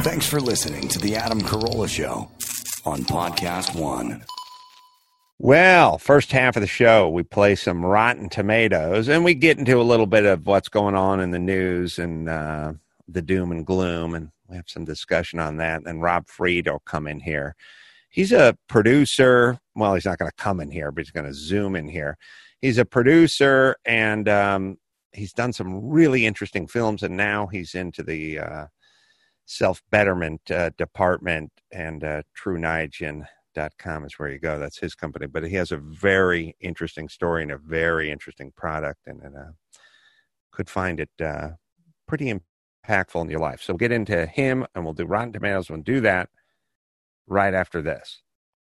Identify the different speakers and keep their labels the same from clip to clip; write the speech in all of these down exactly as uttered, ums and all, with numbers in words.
Speaker 1: Thanks for listening to The Adam Carolla Show on Podcast One.
Speaker 2: Well, first half of the show, we play some Rotten Tomatoes, and we get into a little bit of what's going on in the news and uh, the doom and gloom, and we have some discussion on that. And then Rob Fried will come in here. He's a producer. Well, he's not going to come in here, but he's going to zoom in here. He's a producer, and um, he's done some really interesting films, and now he's into the uh, self-betterment uh, department, and uh, True Niagen dot com is where you go. That's his company, but he has a very interesting story and a very interesting product, and, and uh, could find it uh, pretty impactful in your life. So we'll get into him, and we'll do Rotten Tomatoes. We'll do that right after this.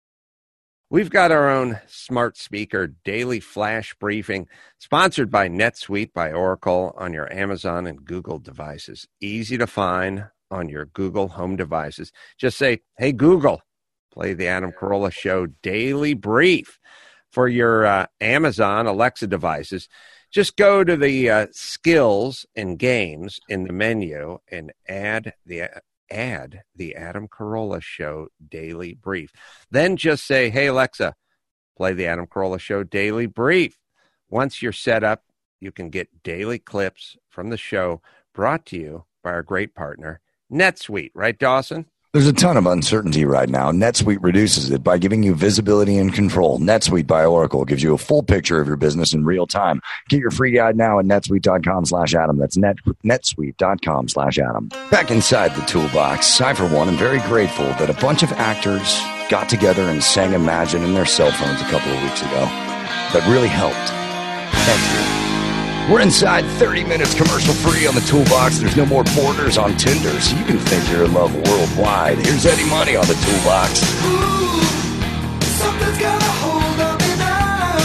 Speaker 2: We've got our own smart speaker daily flash briefing, sponsored by NetSuite by Oracle, on your Amazon and Google devices. Easy to find on your Google home devices. Just say, "Hey Google, play the Adam Carolla Show Daily Brief." For your uh, Amazon Alexa devices, just go to the uh, skills and games in the menu and add the uh, add the Adam Carolla Show Daily Brief. Then just say, "Hey Alexa, play the Adam Carolla Show Daily Brief." Once you're set up, you can get daily clips from the show brought to you by our great partner, NetSuite. Right, Dawson?
Speaker 1: There's a ton of uncertainty right now. NetSuite reduces it by giving you visibility and control. NetSuite by Oracle gives you a full picture of your business in real time. Get your free guide now at netsuite.com slash Adam. That's net, netsuite.com slash Adam. Back inside the toolbox, I, for one, am very grateful that a bunch of actors got together and sang Imagine in their cell phones a couple of weeks ago. That really helped. Thank you. We're inside thirty minutes commercial-free on the toolbox. There's no more borders on Tinder, so you can think you're in love worldwide. Here's Eddie Money on the toolbox.
Speaker 3: Ooh, something's got a hold on me now.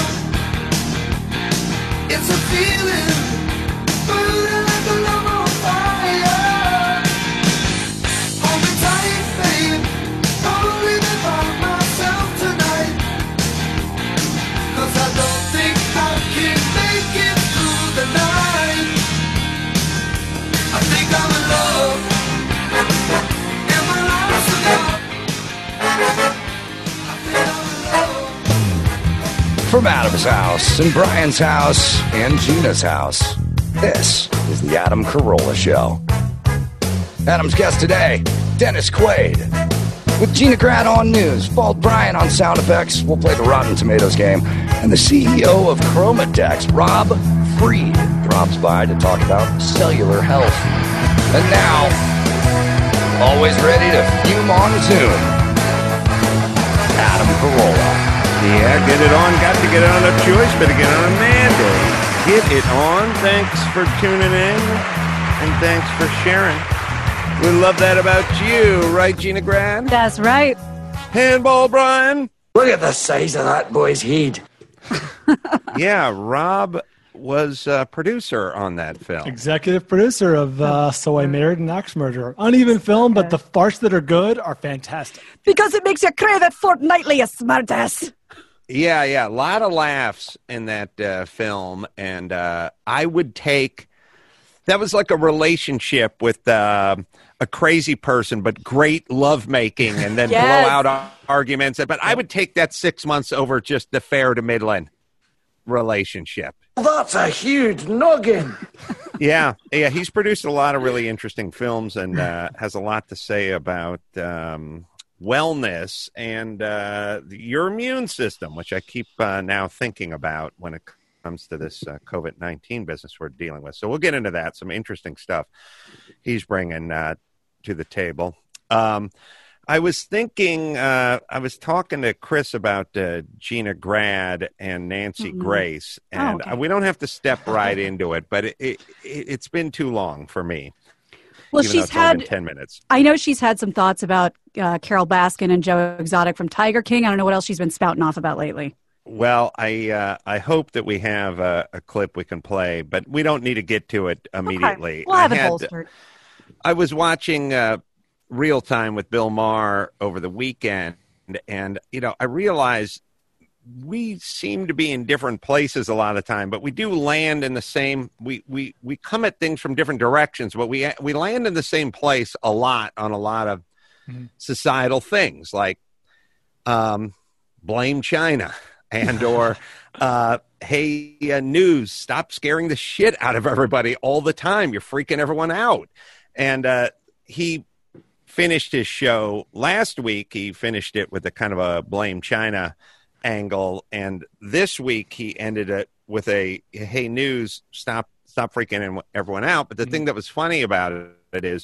Speaker 3: It's a feeling, burning like a love on fire. Hold me tight, babe. Don't leave me by myself tonight. 'Cause I don't think I can make it the night. I think I'm in love. And my life's enough. I think I'm in love.
Speaker 1: From Adam's house and Brian's house and Gina's house, this is the Adam Carolla Show. Adam's guest today, Dennis Quaid. With Gina Grad on news, Bald Brian on sound effects, we'll play the Rotten Tomatoes game, and the C E O of Chromadex, Rob Fried, drops by to talk about cellular health. And now, always ready to fume on Zoom, Adam Carolla.
Speaker 2: Yeah, get it on. Got to get it on a choice, but to get on a mandate. Get it on. Thanks for tuning in, and thanks for sharing. We love that about you, right, Gina Grad?
Speaker 4: That's right.
Speaker 2: Handball, Brian.
Speaker 5: Look at the size of that boy's head.
Speaker 2: Yeah, Rob was a producer on that film.
Speaker 6: Executive producer of uh, So I Married an Axe Murderer. Uneven film, but the farts that are good are fantastic.
Speaker 4: Because it makes you crave it fortnightly, you smartass.
Speaker 2: Yeah, yeah, a lot of laughs in that uh, film, and uh, I would take... That was like a relationship with uh, a crazy person, but great lovemaking, and then
Speaker 4: Yes.
Speaker 2: blow out ar- arguments. But I would take that six months over just the fair to Midland relationship.
Speaker 5: That's a huge noggin.
Speaker 2: Yeah, yeah, he's produced a lot of really interesting films and uh, has a lot to say about um, wellness and uh, your immune system, which I keep uh, now thinking about when it comes to this uh, COVID nineteen business we're dealing with. So we'll get into that. Some interesting stuff he's bringing uh, to the table. Um, I was thinking, uh, I was talking to Chris about uh, Gina Grad and Nancy mm-hmm. Grace, and oh, okay. we don't have to step right into it, but it, it, it's been too long for me.
Speaker 4: Well, she's had
Speaker 2: ten minutes.
Speaker 4: I know she's had some thoughts about uh, Carol Baskin and Joe Exotic from Tiger King. I don't know what else she's been spouting off about lately.
Speaker 2: Well, I uh, I hope that we have a, a clip we can play, but we don't need to get to it immediately.
Speaker 4: Okay. We'll have
Speaker 2: I
Speaker 4: it
Speaker 2: had,
Speaker 4: bolstered.
Speaker 2: I was watching uh, Real Time with Bill Maher over the weekend, and, you know, I realized we seem to be in different places a lot of time, but we do land in the same, we, we, we come at things from different directions, but we, we land in the same place a lot on a lot of mm-hmm. societal things like, um, blame China and, or, uh, hey, uh, news, stop scaring the shit out of everybody all the time. You're freaking everyone out. And, uh, he finished his show last week. He finished it with a kind of a blame China angle, and this week he ended it with a hey news, stop stop freaking everyone out. But the mm-hmm. thing that was funny about it, it is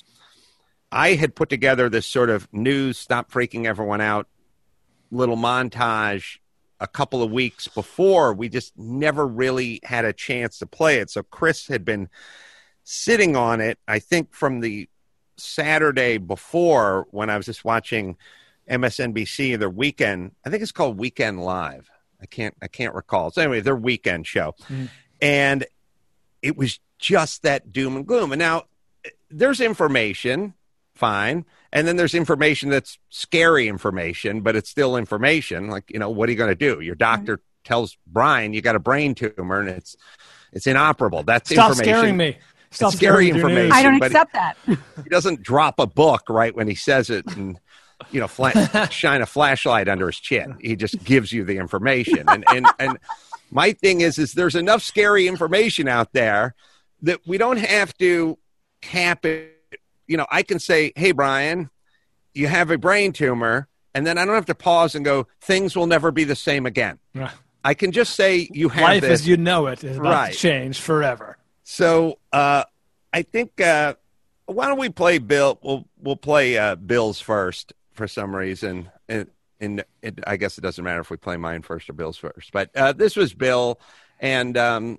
Speaker 2: I had put together this sort of news, stop freaking everyone out little montage a couple of weeks before. We just never really had a chance to play it. So Chris had been sitting on it, I think from the Saturday before, when I was just watching M S N B C, their weekend, I think it's called Weekend Live. I can't, I can't recall. So anyway, their weekend show. Mm. And it was just that doom and gloom. And now there's information, fine. And then there's information that's scary information, but it's still information. Like, you know, what are you going to do? Your doctor mm-hmm. tells Brian, you got a brain tumor and it's, it's inoperable. That's
Speaker 6: Stop
Speaker 2: information.
Speaker 6: Stop scaring me. Stop
Speaker 2: it's scary information.
Speaker 4: I don't accept that.
Speaker 2: He doesn't drop a book right when he says it and, you know, fla- shine a flashlight under his chin. He just gives you the information. And, and, and my thing is, is there's enough scary information out there that we don't have to cap it. You know, I can say, hey, Brian, you have a brain tumor. And then I don't have to pause and go, things will never be the same again. I can just say you have
Speaker 6: Life
Speaker 2: this.
Speaker 6: as you know it is about
Speaker 2: right.
Speaker 6: to change forever.
Speaker 2: So uh, I think, uh, why don't we play Bill? We'll, we'll play uh, Bill's first. For some reason, and, and it, I guess it doesn't matter if we play mine first or Bill's first. But uh, this was Bill, and um,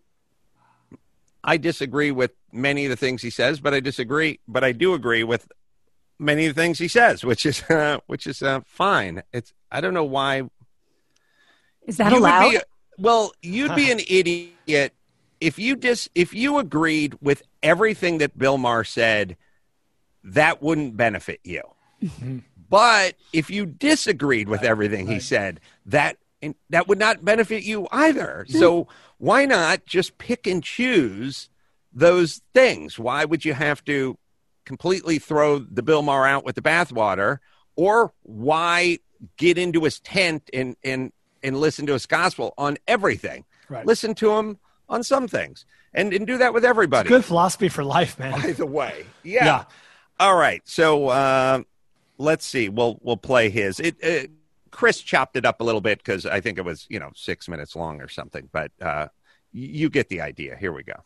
Speaker 2: I disagree with many of the things he says, but I disagree, but I do agree with many of the things he says, which is uh, which is uh, fine. It's I don't know why.
Speaker 4: Is that allowed?
Speaker 2: Be, well, you'd be an idiot if you dis if you agreed with everything that Bill Maher said. That wouldn't benefit you. But if you disagreed with everything he said, that that would not benefit you either. So why not just pick and choose those things? Why would you have to completely throw the Bill Maher out with the bathwater? Or why get into his tent and, and, and listen to his gospel on everything?
Speaker 6: Right.
Speaker 2: Listen to him on some things. And, and do that with everybody.
Speaker 6: It's good philosophy for life, man.
Speaker 2: By the way. Yeah.
Speaker 6: yeah.
Speaker 2: All right. So... Uh, let's see. We'll we'll play his. It uh, Chris chopped it up a little bit because I think it was you know six minutes long or something. But uh, you get the idea. Here we go.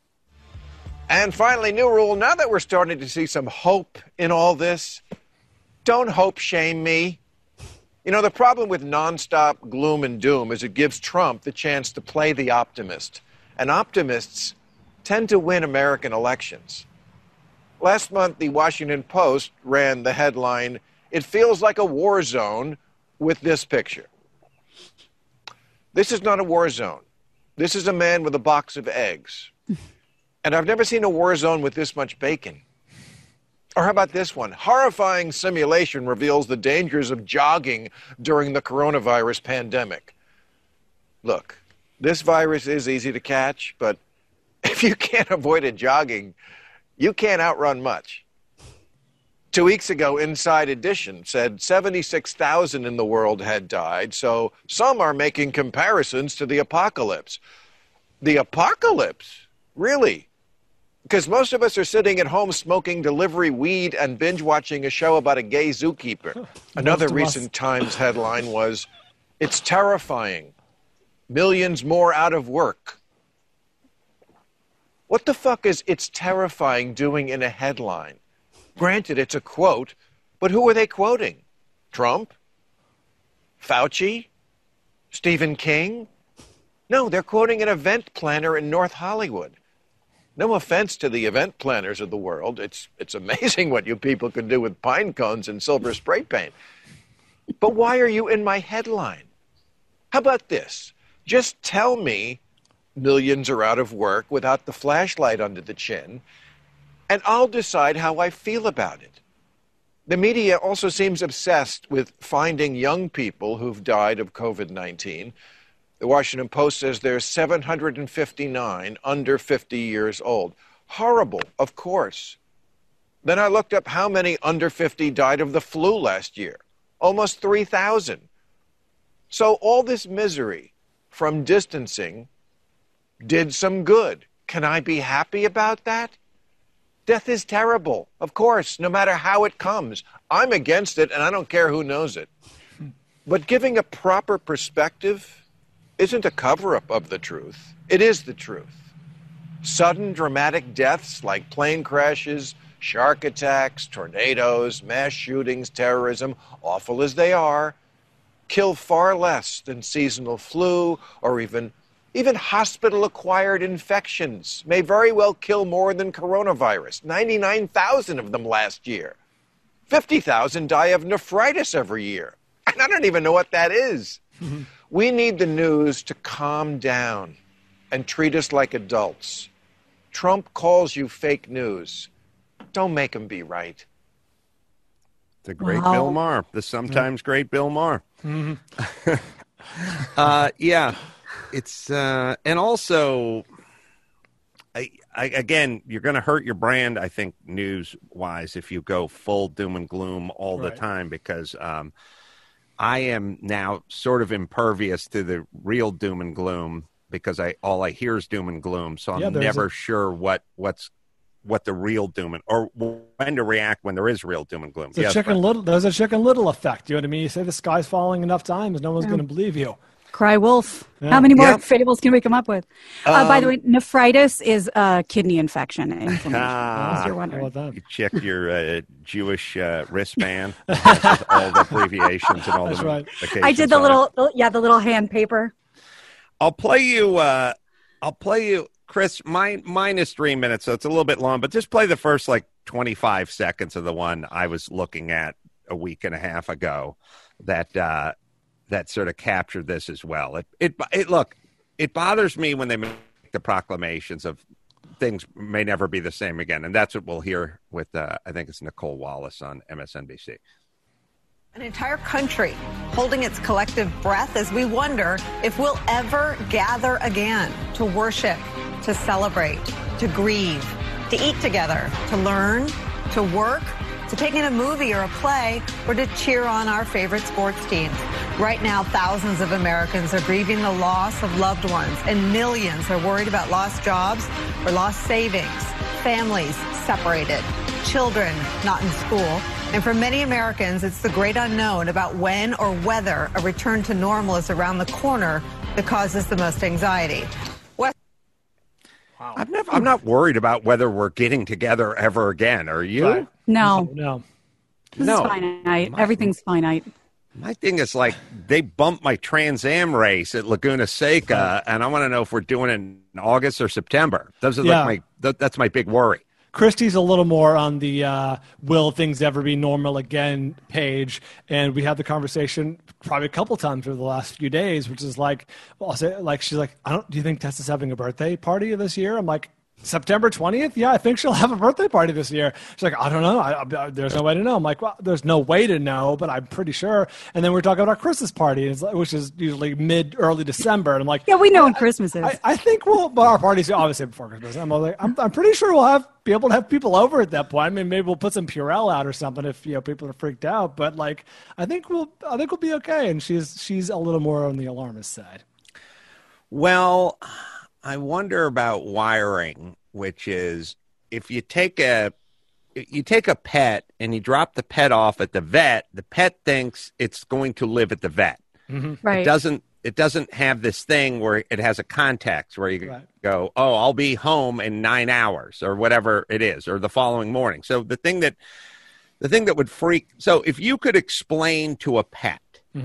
Speaker 7: And finally, new rule. Now that we're starting to see some hope in all this, don't hope shame me. You know, the problem with nonstop gloom and doom is it gives Trump the chance to play the optimist, and optimists tend to win American elections. Last month, the Washington Post ran the headline, "It feels like a war zone," with this picture. This is not a war zone. This is a man with a box of eggs. And I've never seen a war zone with this much bacon. Or how about this one? Horrifying simulation reveals the dangers of jogging during the coronavirus pandemic. Look, this virus is easy to catch, but if you can't avoid it jogging, you can't outrun much. Two weeks ago, Inside Edition said seventy-six thousand in the world had died, so some are making comparisons to the apocalypse. The apocalypse? Really? Because most of us are sitting at home smoking delivery weed and binge-watching a show about a gay zookeeper. Another recent Times headline was, "It's terrifying. Millions more out of work." What the fuck is "it's terrifying" doing in a headline? Granted, it's a quote, but who are they quoting? Trump? Fauci? Stephen King? No, they're quoting an event planner in North Hollywood. No offense to the event planners of the world. It's, it's amazing what you people can do with pine cones and silver spray paint. But why are you in my headline? How about this? Just tell me millions are out of work without the flashlight under the chin, and I'll decide how I feel about it. The media also seems obsessed with finding young people who've died of COVID nineteen. The Washington Post says there's seven hundred fifty-nine under fifty years old. Horrible, of course. Then I looked up how many under fifty died of the flu last year. Almost three thousand. So all this misery from distancing did some good. Can I be happy about that? Death is terrible, of course, no matter how it comes. I'm against it, and I don't care who knows it. But giving a proper perspective isn't a cover-up of the truth. It is the truth. Sudden, dramatic deaths like plane crashes, shark attacks, tornadoes, mass shootings, terrorism, awful as they are, kill far less than seasonal flu or even Even hospital-acquired infections may very well kill more than coronavirus. ninety-nine thousand of them last year. fifty thousand die of nephritis every year. And I don't even know what that is. We need the news to calm down and treat us like adults. Trump calls you fake news. Don't make him be right.
Speaker 2: The great
Speaker 4: Wow.
Speaker 2: Bill Maher, the sometimes great Bill Maher. uh, yeah. It's uh, and also, I, I, again, you're going to hurt your brand, I think, news-wise, if you go full doom and gloom all
Speaker 6: Right.
Speaker 2: the time, because um, I am now sort of impervious to the real doom and gloom because I all I hear is doom and gloom. So I'm
Speaker 6: Yeah, there's
Speaker 2: never
Speaker 6: a-
Speaker 2: sure what what's what the real doom and or when to react when there is real doom and gloom.
Speaker 6: It's a
Speaker 2: Yes,
Speaker 6: chicken
Speaker 2: Brent.
Speaker 6: little. There's a chicken little effect. You know what I mean? You say the sky's falling enough times, no one's
Speaker 4: Yeah.
Speaker 6: going to believe you.
Speaker 4: Cry wolf.
Speaker 6: Yeah.
Speaker 4: How many more
Speaker 2: Yeah.
Speaker 4: fables can we come up with? Uh, by the
Speaker 2: Um,
Speaker 4: way, nephritis is a kidney infection. Inflammation,
Speaker 2: Ah.
Speaker 4: as you're
Speaker 6: How
Speaker 4: wondering.
Speaker 6: about that?
Speaker 2: You check your uh, Jewish uh, wristband. This is all the abbreviations and all
Speaker 6: That's
Speaker 2: the
Speaker 6: right.
Speaker 2: occasions
Speaker 4: I did the
Speaker 2: on it.
Speaker 4: little, the- yeah, the little hand paper.
Speaker 2: I'll play you. Uh, I'll play you, Chris. Mine, mine is three minutes, so it's a little bit long. But just play the first like twenty-five seconds of the one I was looking at a week and a half ago. That uh, that sort of captured this as well. It, it, it. Look, it bothers me when they make the proclamations of things may never be the same again, and that's what we'll hear with. Uh, I think it's Nicole Wallace on M S N B C.
Speaker 8: An entire country holding its collective breath as we wonder if we'll ever gather again to worship, to celebrate, to grieve, to eat together, to learn, to work, to take in a movie or a play, or to cheer on our favorite sports teams. Right now, thousands of Americans are grieving the loss of loved ones, and millions are worried about lost jobs or lost savings, families separated, children not in school. And for many Americans, it's the great unknown about when or whether a return to normal is around the corner that causes the most anxiety. West-
Speaker 2: I'm never. I'm not worried about whether we're getting together ever again. Are you?
Speaker 6: Right.
Speaker 4: No,
Speaker 6: No.
Speaker 4: this
Speaker 2: No.
Speaker 4: is finite. Everything's finite.
Speaker 2: My thing is like they bumped my Trans Am race at Laguna Seca, and I want to know if we're doing it in August or September. Those are
Speaker 6: Yeah.
Speaker 2: like my. Th- that's my big worry.
Speaker 6: Christie's a little more on the uh, will things ever be normal again page. And we had the conversation probably a couple times over the last few days, which is like, well, I'll say, like, she's like, I don't, do you think Tessa's having a birthday party this year? I'm like, September twentieth? Yeah, I think she'll have a birthday party this year. She's like, I don't know. I, I, there's no way to know. I'm like, well, there's no way to know, but I'm pretty sure. And then we're talking about Christmas party, it's like- which is usually mid, early December. And I'm like,
Speaker 4: Yeah, we know when Christmas is.
Speaker 6: I, I think we'll, but our party's obviously before Christmas. I'm like, I'm, I'm pretty sure we'll have be able to have people over at that point. I mean, maybe we'll put some Purell out or something if you know people are freaked out. But like, I think we'll, I think we'll be okay. And she's she's a little more on the alarmist side.
Speaker 2: Well, I wonder about wiring, which is if you take a you take a pet and you drop the pet off at the vet, the pet thinks it's going to live at the vet. It
Speaker 4: Right.
Speaker 2: doesn't it doesn't have this thing where it has a context where you
Speaker 6: Right.
Speaker 2: go, oh, I'll be home in nine hours or whatever it is, or the following morning. So the thing that the thing that would freak so if you could explain to a pet,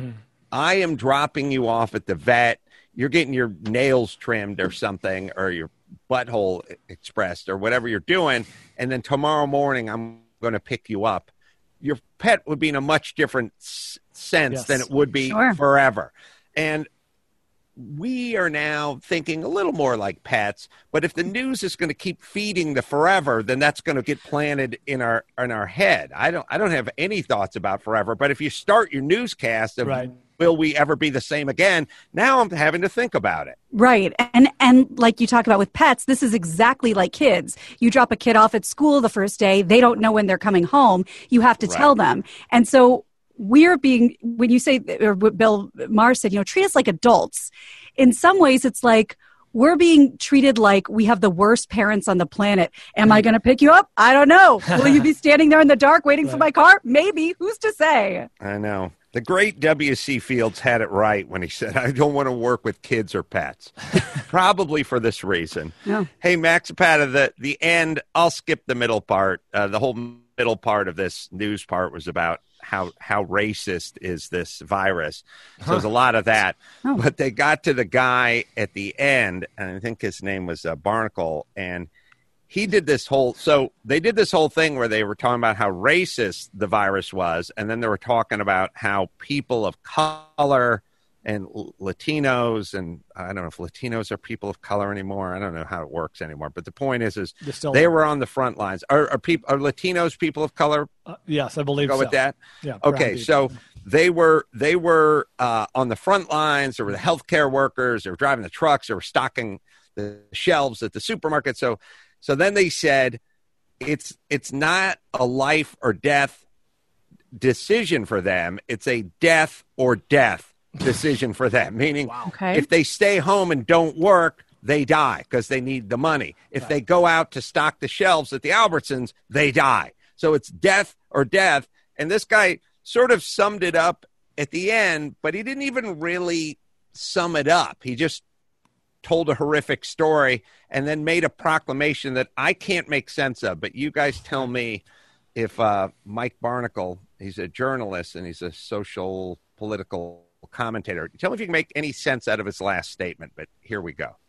Speaker 2: I am dropping you off at the vet, you're getting your nails trimmed or something, or your butthole expressed or whatever you're doing, and then tomorrow morning I'm going to pick you up. Your pet would be in a much different s- sense
Speaker 6: Yes.
Speaker 2: than it would be
Speaker 4: Sure.
Speaker 2: forever. And we are now thinking a little more like pets. But if the news is going to keep feeding the forever, then that's going to get planted in our in our head. I don't I don't have any thoughts about forever. But if you start your newscast of
Speaker 6: Right.
Speaker 2: will we ever be the same again, now I'm having to think about it.
Speaker 4: Right. And and like you talk about with pets, this is exactly like kids. You drop a kid off at school the first day, they don't know when they're coming home. You have to
Speaker 2: Right.
Speaker 4: tell them. And so we're being, when you say, or what Bill Maher said, you know, treat us like adults. In some ways, it's like we're being treated like we have the worst parents on the planet. Am I going to pick you up? I don't know. Will you be standing there in the dark waiting for my car? Maybe. Who's to say?
Speaker 2: I know. The great W C Fields had it right when he said, I don't want to work with kids or pets. Probably for this reason.
Speaker 4: Yeah.
Speaker 2: Hey, Max Zapata, the, the end, I'll skip the middle part. Uh, the whole middle part of this news part was about how, how racist is this virus. So there's a lot of that.
Speaker 4: Oh.
Speaker 2: But they got to the guy at the end, and I think his name was uh, Barnacle, and he did this whole, so they did this whole thing where they were talking about how racist the virus was, and then they were talking about how people of color and L- Latinos, and I don't know if Latinos are people of color anymore. I don't know how it works anymore. But the point is, is
Speaker 6: They're still-
Speaker 2: they were on the front lines. Are, are people, are Latinos people of color?
Speaker 6: Uh, yes, I believe
Speaker 2: Go
Speaker 6: so.
Speaker 2: with that?
Speaker 6: Yeah. brown
Speaker 2: Okay,
Speaker 6: people.
Speaker 2: so they were they were uh, on the front lines. There were the healthcare workers. They were driving the trucks. They were stocking the shelves at the supermarket. So, so then they said, it's it's not a life or death decision for them. It's a death or death decision for them. Meaning,
Speaker 4: Okay.
Speaker 2: if they stay home and don't work, they die because they need the money. If they go out to stock the shelves at the Albertsons, they die. So it's death or death. And this guy sort of summed it up at the end, but he didn't even really sum it up. He just told a horrific story and then made a proclamation that I can't make sense of. But you guys tell me if uh, Mike Barnacle, he's a journalist and he's a social political commentator. Tell me if you can make any sense out of his last statement, but here we go.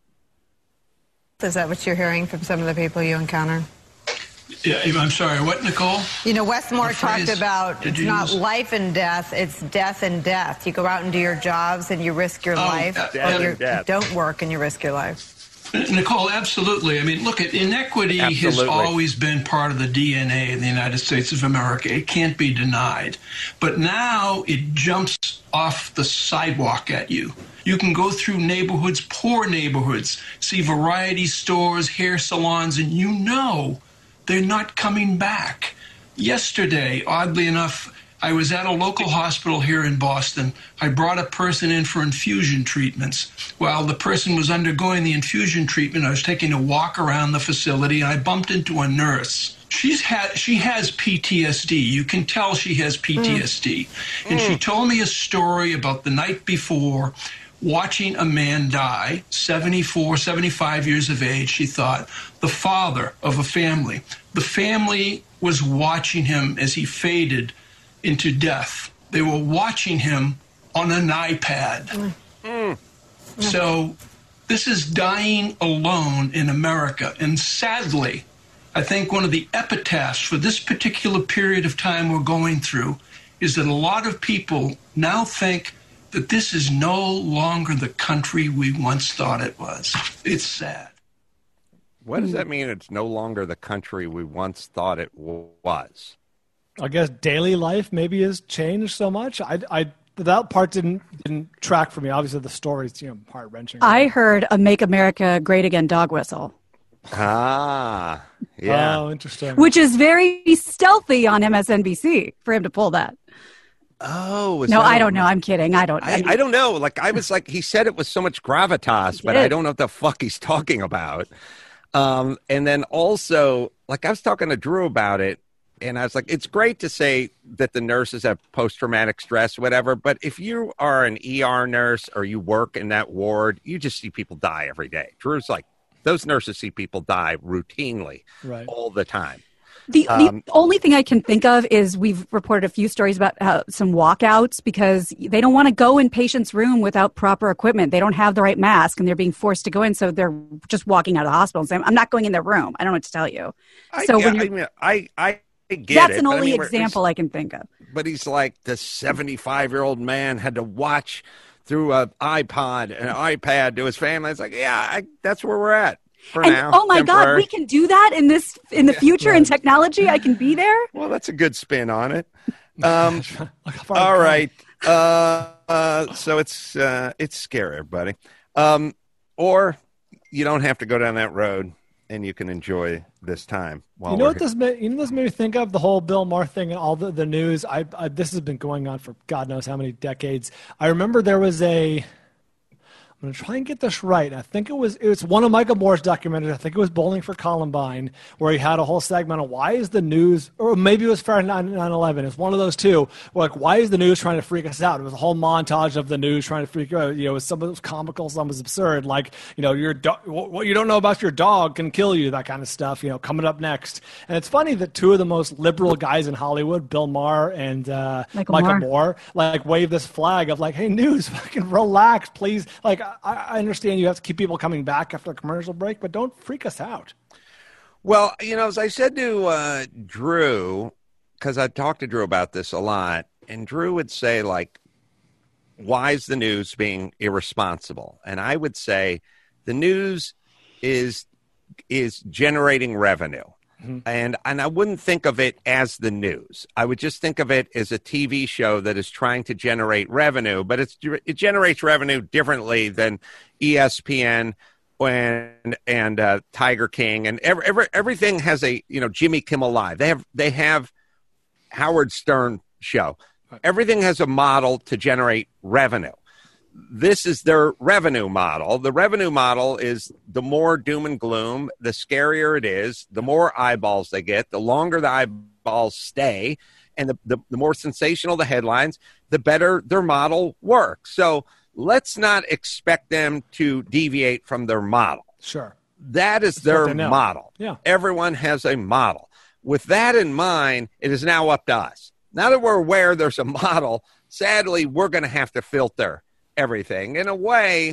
Speaker 8: Is that what you're hearing from some of the people you encounter?
Speaker 9: Yeah, I'm sorry, what, Nicole?
Speaker 8: You know, Wes Moore
Speaker 9: What phrase
Speaker 8: talked about
Speaker 9: did
Speaker 8: it's
Speaker 9: you
Speaker 8: not
Speaker 9: use?
Speaker 8: life and death, it's death and death. You go out and do your jobs and you risk your
Speaker 9: Oh,
Speaker 8: life,
Speaker 9: uh,
Speaker 2: death
Speaker 8: or you
Speaker 2: and death.
Speaker 8: don't work and you risk your life.
Speaker 9: Nicole, absolutely. I mean, look, at inequity has
Speaker 2: Absolutely.
Speaker 9: always been part of the D N A of the United States of America. It can't be denied. But now it jumps off the sidewalk at you. You can go through neighborhoods, poor neighborhoods, see variety stores, hair salons, and you know they're not coming back. Yesterday, oddly enough, I was at a local hospital here in Boston. I brought a person in for infusion treatments. While the person was undergoing the infusion treatment, I was taking a walk around the facility and I bumped into a nurse. She's had she has P T S D. You can tell she has P T S D. And she told me a story about the night before watching a man die, seventy-four, seventy-five years of age. She thought, the father of a family. The family was watching him as he faded into death. They were watching him on an iPad. So this is dying alone in America. And sadly, I think one of the epitaphs for this particular period of time we're going through is that a lot of people now think that this is no longer the country we once thought it was. It's sad.
Speaker 2: What does that mean? It's no longer the country we once thought it w- was.
Speaker 6: I guess daily life maybe has changed so much. I, I that part didn't didn't track for me. Obviously, the story's you know heart wrenching.
Speaker 4: I heard a "Make America Great Again" dog whistle,
Speaker 2: Ah, yeah.
Speaker 6: Oh, interesting.
Speaker 4: which is very stealthy on M S N B C for him to pull that.
Speaker 2: Oh, was
Speaker 4: No,
Speaker 2: that
Speaker 4: I
Speaker 2: a-
Speaker 4: don't know. I'm kidding. I don't.
Speaker 2: I, I don't know. Like I was like, he said it with so much gravitas, but
Speaker 4: did.
Speaker 2: I don't know what the fuck he's talking about. Um, and then also, like I was talking to Drew about it, and I was like, it's great to say that the nurses have post-traumatic stress, whatever. But if you are an E R nurse or you work in that ward, you just see people die every day. Drew's like, those nurses see people die routinely
Speaker 6: Right.
Speaker 2: all the time.
Speaker 4: The,
Speaker 2: Um,
Speaker 4: the only thing I can think of is we've reported a few stories about uh, some walkouts because they don't want to go in patients' room without proper equipment. They don't have the right mask and they're being forced to go in. So they're just walking out of the hospital and saying, I'm not going in their room. I don't know what to tell you.
Speaker 2: I,
Speaker 4: So
Speaker 2: yeah,
Speaker 4: when
Speaker 2: I
Speaker 4: you're,
Speaker 2: mean, I, I get
Speaker 4: that's
Speaker 2: it.
Speaker 4: an
Speaker 2: but I
Speaker 4: only
Speaker 2: mean, we're-
Speaker 4: example I can think of.
Speaker 2: But he's like, the seventy-five-year-old man had to watch through an iPod and an iPad to his family. It's like, yeah, I, that's where we're at for
Speaker 4: and,
Speaker 2: now.
Speaker 4: Oh my God, we can do that in this in the future in
Speaker 6: right.
Speaker 4: technology. I can be there.
Speaker 2: Well, that's a good spin on it. Um, all right. Uh, uh, so it's uh, it's scary, everybody. Um, or you don't have to go down that road, and you can enjoy this time. While
Speaker 6: You know
Speaker 2: we're
Speaker 6: what this made, you know this made me think of? The whole Bill Maher thing and all the, the news. I, I this has been going on for God knows how many decades. I remember there was a. I'm going to try and get this right. I think it was it was one of Michael Moore's documentaries. I think it was Bowling for Columbine, where he had a whole segment on why is the news, or maybe it was for nine eleven. It's one of those two. Where like, why is the news trying to freak us out? It was a whole montage of the news trying to freak you out. You know, some of it was comical, some was absurd. Like, you know, your do- what you don't know about your dog can kill you, that kind of stuff. You know, coming up next. And it's funny that two of the most liberal guys in Hollywood, Bill Maher and uh,
Speaker 4: Michael
Speaker 6: Michael
Speaker 4: Moore.
Speaker 6: Moore, like wave this flag of like, hey, news, fucking relax, please. Like, I, I understand you have to keep people coming back after a commercial break, but don't freak us out.
Speaker 2: Well, you know, as I said to uh, Drew, because I talked to Drew about this a lot, and Drew would say, like, why is the news being irresponsible? And I would say the news is is generating revenue. Mm-hmm. And and I wouldn't think of it as the news. I would just think of it as a T V show that is trying to generate revenue, but it's it generates revenue differently than E S P N and and uh, Tiger King and every, every, everything has a, you know, Jimmy Kimmel Live. They have they have Howard Stern show. Everything has a model to generate revenue. This is their revenue model. The revenue model is the more doom and gloom, the scarier it is, the more eyeballs they get, the longer the eyeballs stay, and the, the, the more sensational the headlines, the better their model works. So let's not expect them to deviate from their model.
Speaker 6: Sure.
Speaker 2: That is
Speaker 6: That's
Speaker 2: their
Speaker 6: what they know.
Speaker 2: model.
Speaker 6: Yeah.
Speaker 2: Everyone has a model. With that in mind, it is now up to us. Now that we're aware there's a model, sadly, we're going to have to filter everything. In a way,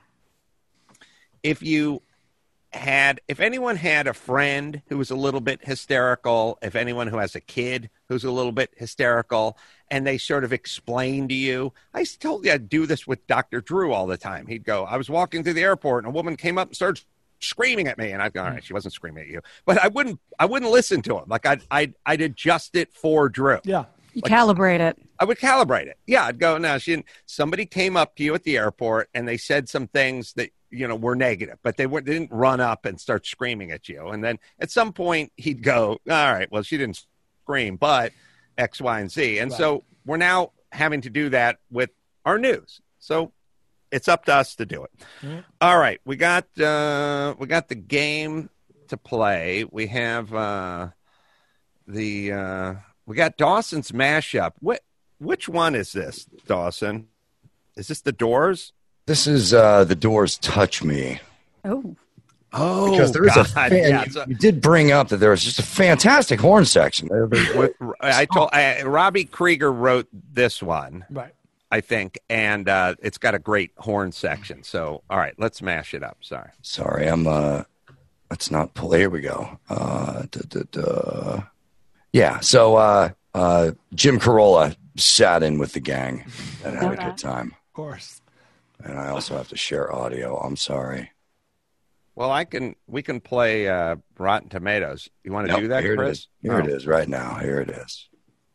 Speaker 2: if you had, if anyone had a friend who was a little bit hysterical, if anyone who has a kid who's a little bit hysterical, and they sort of explain to you, I told you I'd do this with Doctor Drew all the time. He'd go, I was walking through the airport and a woman came up and started screaming at me, and I'd go, all right, she wasn't screaming at you, but I wouldn't, I wouldn't listen to him. Like I'd, I'd, I'd adjust it for Drew.
Speaker 6: Yeah.
Speaker 4: You
Speaker 2: Like,
Speaker 4: calibrate it.
Speaker 2: I would calibrate it. Yeah, I'd go, no, she didn't. Somebody came up to you at the airport and they said some things that, you know, were negative, but they, were, they didn't run up and start screaming at you. And then at some point he'd go, all right, well, she didn't scream, but X, Y, and Z. And
Speaker 6: Right.
Speaker 2: so we're now having to do that with our news. So it's up to us to do it.
Speaker 6: Mhm.
Speaker 2: All right, we got uh, we got the game to play. We have uh, the uh, we got Dawson's mashup. What which one is this, Dawson? Is this the Doors?
Speaker 1: This is uh, the Doors' "Touch Me."
Speaker 4: Oh,
Speaker 2: Oh,
Speaker 1: Because there is
Speaker 2: God.
Speaker 1: a fan,
Speaker 2: Yeah,
Speaker 1: you,
Speaker 2: so-
Speaker 1: you did bring up that there was just a fantastic horn section.
Speaker 2: What- I told I, Robbie Krieger wrote this one,
Speaker 6: Right.
Speaker 2: I think, and uh, it's got a great horn section. So, all right, let's mash it up. Sorry.
Speaker 1: Sorry, I'm. Uh, let's not pull. Here we go. Uh, duh, duh, duh. Yeah. So uh, uh, Jim Carolla sat in with the gang and had a good time.
Speaker 6: Of course.
Speaker 1: And I also have to share audio. I'm sorry.
Speaker 2: Well, I can. We can play uh, Rotten Tomatoes. You want to
Speaker 1: Nope,
Speaker 2: do that,
Speaker 1: here it
Speaker 2: Chris?
Speaker 1: is. Here it
Speaker 2: Oh.
Speaker 1: is right now. Here it is.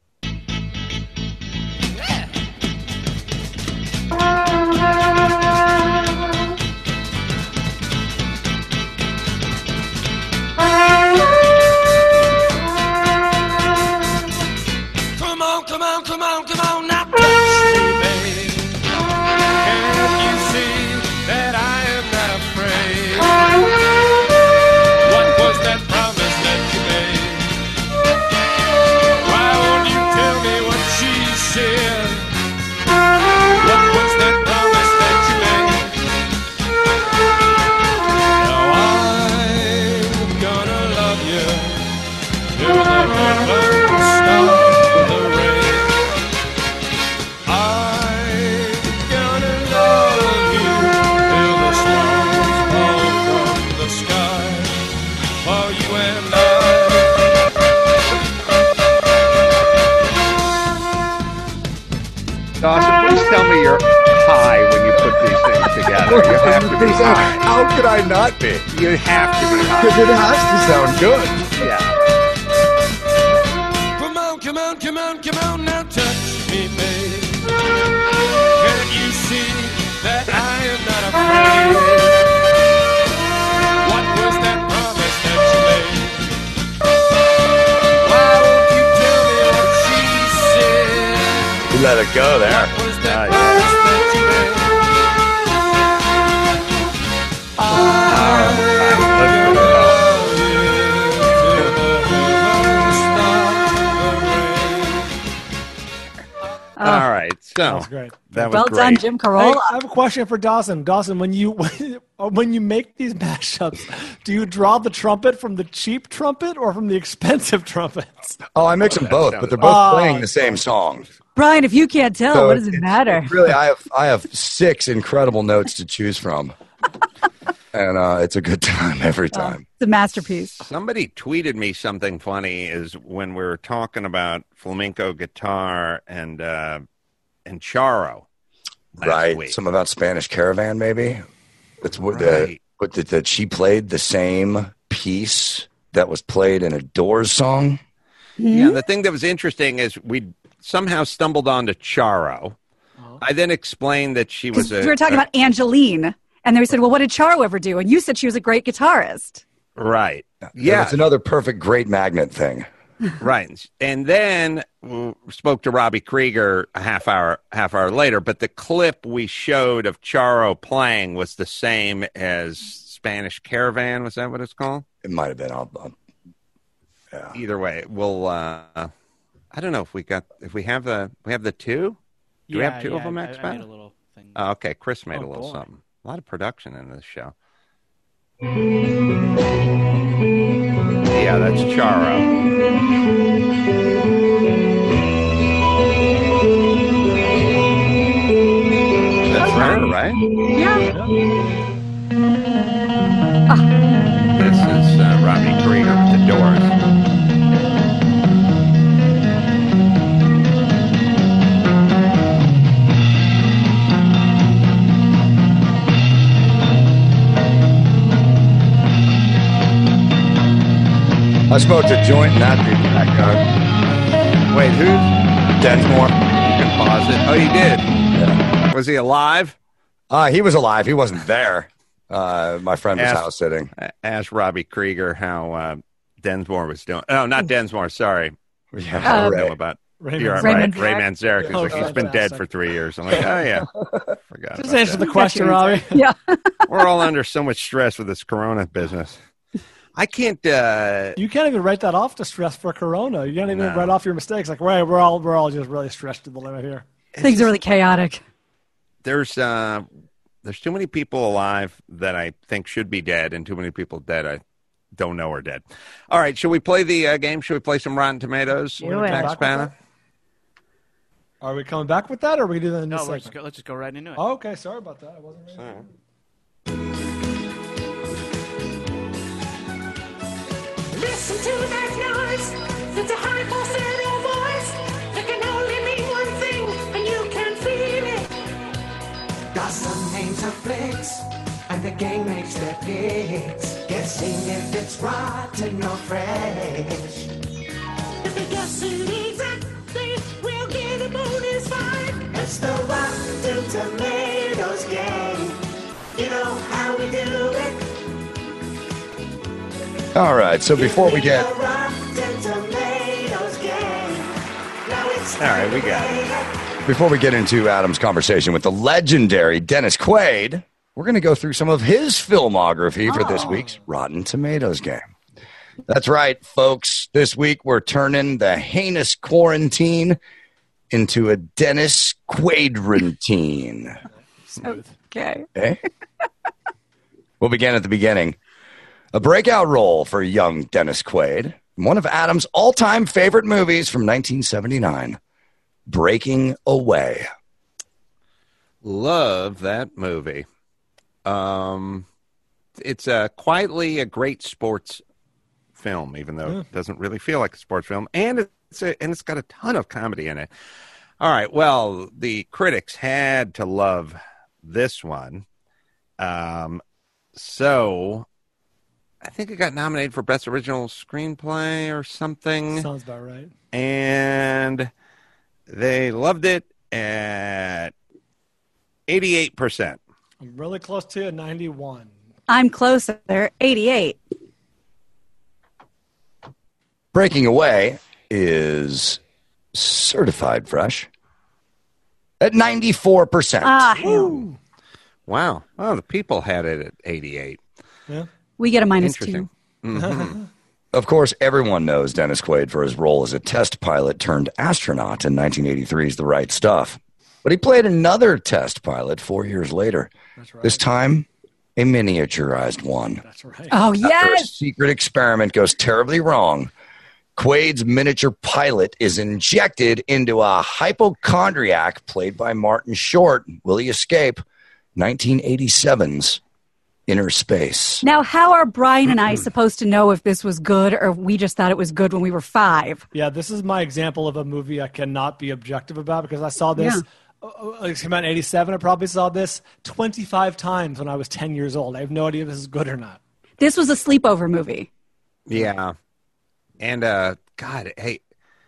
Speaker 3: Come on, come on, come on, come on, now touch me, babe. Can't you see that I am not afraid? What was that promise that you made? Why
Speaker 2: together. You have to be high.
Speaker 1: How could I not be?
Speaker 2: You have to be high.
Speaker 1: Because it has to sound good.
Speaker 2: Yeah.
Speaker 3: Come on, come on, come on, come on, now touch me, babe. Can't you see that I am not afraid? What was that promise that you made? Why won't you tell me what she said?
Speaker 1: You let it go there.
Speaker 3: What was that
Speaker 2: Uh, yeah.
Speaker 3: promise that you made?
Speaker 2: All right. So
Speaker 6: That was great.
Speaker 2: that was
Speaker 4: Well
Speaker 2: great.
Speaker 4: done, Jim
Speaker 6: Hey,
Speaker 4: Carolla.
Speaker 6: I have a question for Dawson. Dawson, when you when you make these mashups, do you draw the trumpet from the cheap trumpet or from the expensive trumpets?
Speaker 1: Oh, I mix them both, but they're both
Speaker 6: Oh,
Speaker 1: playing the same song.
Speaker 4: Brian, if you can't tell,
Speaker 1: So
Speaker 4: what does it
Speaker 1: it's-
Speaker 4: matter?
Speaker 1: it's Really, I have I have six incredible notes to choose from, and uh, it's a good time every time.
Speaker 4: It's a masterpiece.
Speaker 2: Somebody tweeted me something funny is when we were talking about flamenco guitar and uh, and Charo last
Speaker 1: Right,
Speaker 2: week.
Speaker 1: some about Spanish Caravan, maybe. That's what the
Speaker 2: Right.
Speaker 1: what the, that she played the same piece that was played in a Doors song.
Speaker 2: Yeah, the thing that was interesting is we somehow stumbled onto Charo. I then explained that she was
Speaker 4: Because
Speaker 2: a
Speaker 4: we were talking
Speaker 2: a-
Speaker 4: about Angeline, and they said, well, what did Charo ever do? And you said she was a great guitarist.
Speaker 2: right.
Speaker 1: Yeah,
Speaker 2: Yeah,
Speaker 1: it's another perfect great magnet thing.
Speaker 2: right. And then we spoke to Robbie Krieger a half hour half hour later, but the clip we showed of Charo playing was the same as Spanish Caravan. Was that what it's called?
Speaker 1: It might have been. I'll, I'll,
Speaker 2: Either way, we'll. Uh, I don't know if we got if we have the we have the two. Do we
Speaker 10: Yeah,
Speaker 2: have two
Speaker 10: yeah,
Speaker 2: of them,
Speaker 10: I-
Speaker 2: Max?
Speaker 10: I made a little thing.
Speaker 2: Oh, okay, Chris made
Speaker 6: Oh,
Speaker 2: a little
Speaker 6: boy.
Speaker 2: something. A lot of production in this show. Yeah, that's Charo. That's her, right?
Speaker 4: Yeah.
Speaker 2: This is uh, Robbie Krieger with the Doors.
Speaker 1: I smoked a joint in that dude's backyard.
Speaker 2: Wait, who?
Speaker 1: Densmore.
Speaker 2: You can pause it. Oh, you did.
Speaker 1: Yeah.
Speaker 2: Was he alive?
Speaker 1: Uh, he was alive. He wasn't there. Uh, my friend was
Speaker 2: Ask-
Speaker 1: house sitting.
Speaker 2: Ask Robbie Krieger how uh, Densmore was doing. Oh, not Densmore. Sorry.
Speaker 1: Yeah,
Speaker 2: I don't
Speaker 1: right.
Speaker 2: know about.
Speaker 6: Raymond
Speaker 2: You're
Speaker 6: Zarek.
Speaker 2: right.
Speaker 4: Raymond Zarek.
Speaker 2: Raymond Zarek. He's,
Speaker 6: Oh,
Speaker 2: like, he's
Speaker 6: oh,
Speaker 2: been dead
Speaker 6: fantastic.
Speaker 2: for three years. I'm like, oh yeah, forgot.
Speaker 6: Just
Speaker 2: about
Speaker 6: answer
Speaker 2: that.
Speaker 6: the question, Robbie.
Speaker 4: Yeah.
Speaker 2: We're all under so much stress with this Corona business. I can't. Uh,
Speaker 6: You can't even write that off to stress for Corona. You can't even
Speaker 2: No.
Speaker 6: write off your mistakes. Like, right, we're all we're all just really stressed to the limit here.
Speaker 4: Things are really chaotic.
Speaker 2: there's uh, there's too many people alive that I think should be dead, and too many people dead I don't know are dead. All right, should we play the uh, game? Should we play some Rotten Tomatoes?
Speaker 4: Do it.
Speaker 2: Max
Speaker 6: Back with
Speaker 2: Panna?
Speaker 6: Are we coming back with that, or are we doing that in
Speaker 10: No,
Speaker 6: this
Speaker 10: we're just
Speaker 6: segment?
Speaker 10: go, let's just go right into it.
Speaker 6: Oh, okay, sorry about that. I wasn't ready.
Speaker 3: Listen to that noise. It's a high falsetto voice. It can only mean one thing, and you can feel it. Got some names of flicks, and the gang makes their picks. Guessing if it's rotten or fresh. If they guess it exactly, we'll get a bonus five. It's the Rotten Tomatoes game. You know how we do it.
Speaker 1: All right. So before we get
Speaker 3: The Rotten Tomatoes game. Now it's
Speaker 2: All right, we got it.
Speaker 1: before we get into Adam's conversation with the legendary Dennis Quaid, we're going to go through some of his filmography for this week's Rotten Tomatoes game. That's right, folks. This week we're turning the heinous quarantine into a Dennis Quaid-rantine.
Speaker 4: Okay.
Speaker 1: Okay? We'll begin at the beginning. A breakout role for young Dennis Quaid, one of Adam's all-time favorite movies from nineteen seventy-nine, Breaking Away.
Speaker 2: Love that movie. Um, it's a quietly a great sports film, even though it doesn't really feel like a sports film, and it's a, and it's got a ton of comedy in it. All right, well, the critics had to love this one. Um, so I think it got nominated for Best Original Screenplay or something.
Speaker 6: Sounds about right.
Speaker 2: And they loved it at eighty-eight percent.
Speaker 6: I'm really close to a ninety-one.
Speaker 4: I'm closer, eighty-eight.
Speaker 1: Breaking Away is certified fresh at ninety-four percent.
Speaker 4: Ah, hell.
Speaker 2: Wow. Well, the people had it at eighty-eight.
Speaker 6: Yeah.
Speaker 4: We get a minus
Speaker 2: Interesting.
Speaker 4: two.
Speaker 2: Mm-hmm.
Speaker 1: Of course, everyone knows Dennis Quaid for his role as a test pilot turned astronaut in nineteen eighty-three's The Right Stuff. But he played another test pilot four years later.
Speaker 6: That's right.
Speaker 1: This time, a miniaturized one.
Speaker 6: That's right.
Speaker 4: Oh,
Speaker 1: After a
Speaker 4: yes.
Speaker 1: secret experiment goes terribly wrong, Quaid's miniature pilot is injected into a hypochondriac played by Martin Short. Will he escape? nineteen eighty-seven's Inner Space.
Speaker 4: Now, how are Brian and I supposed to know if this was good or we just thought it was good when we were five?
Speaker 6: Yeah, this is my example of a movie I cannot be objective about because I saw this.
Speaker 4: Yeah.
Speaker 6: Uh, it came out in eighty-seven. I probably saw this twenty-five times when I was ten years old. I have no idea if this is good or not.
Speaker 4: This was a sleepover movie.
Speaker 2: Yeah. And, uh, God, hey,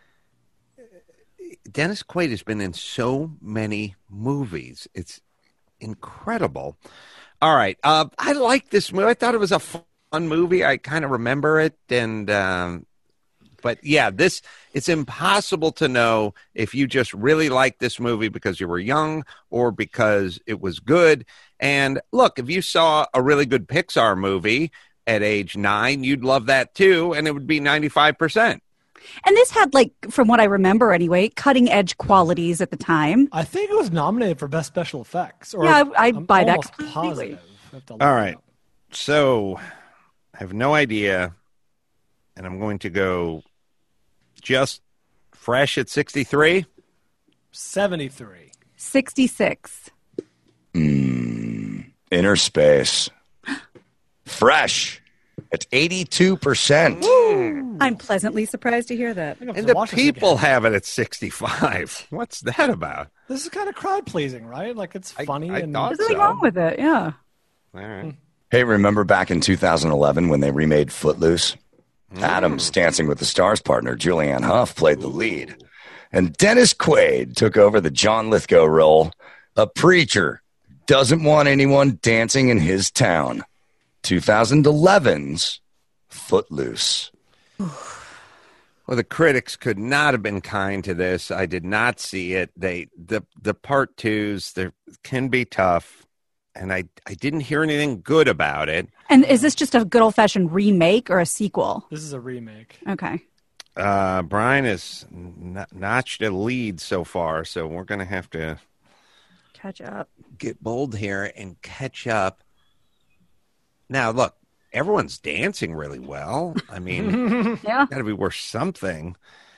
Speaker 2: Dennis Quaid has been in so many movies. It's incredible. All right. Uh, I like this movie. I thought it was a fun movie. I kind of remember it. And, um, but yeah, this, it's impossible to know if you just really liked this movie because you were young or because it was good. And look, if you saw a really good Pixar movie at age nine, you'd love that too. And it would be ninety-five percent.
Speaker 4: And this had, like, from what I remember anyway, cutting edge qualities at the time.
Speaker 6: I think it was nominated for Best Special Effects. Or
Speaker 4: Yeah, I- I
Speaker 6: I'm
Speaker 4: buy that
Speaker 6: almost
Speaker 4: completely.
Speaker 6: positive. I have to look
Speaker 2: All
Speaker 6: it
Speaker 2: right.
Speaker 6: up.
Speaker 2: So I have no idea. And I'm going to go just fresh at sixty-three.
Speaker 6: seventy-three.
Speaker 4: sixty-six.
Speaker 1: Mm, Inner Space. Fresh at eighty-two percent.
Speaker 4: I'm pleasantly surprised to hear that.
Speaker 6: I think I have
Speaker 2: And
Speaker 6: to
Speaker 2: the
Speaker 6: watch this
Speaker 2: people
Speaker 6: again.
Speaker 2: have it at sixty-five. What's that about?
Speaker 6: This is kind of crowd pleasing, right? Like it's
Speaker 2: I-
Speaker 6: funny
Speaker 2: I
Speaker 6: and
Speaker 2: thought
Speaker 4: There's nothing
Speaker 2: so.
Speaker 4: wrong with it, yeah.
Speaker 2: All right.
Speaker 1: Hey, remember back in two thousand eleven when they remade Footloose? Adam's Dancing with the Stars partner, Julianne Hough, played the lead. And Dennis Quaid took over the John Lithgow role. A preacher doesn't want anyone dancing in his town. twenty eleven's Footloose.
Speaker 2: Well, the critics could not have been kind to this. I did not see it. They the the part twos there can be tough, and I I didn't hear anything good about it.
Speaker 4: And is this just a good old fashioned remake or a sequel?
Speaker 6: this is a remake.
Speaker 4: Okay.
Speaker 2: Uh, Brian has n- notched a lead so far, so we're going to have to
Speaker 4: Catch up.
Speaker 2: get bold here and catch up. Now, look, everyone's dancing really well. I mean,
Speaker 4: Yeah.
Speaker 2: got to be worth something.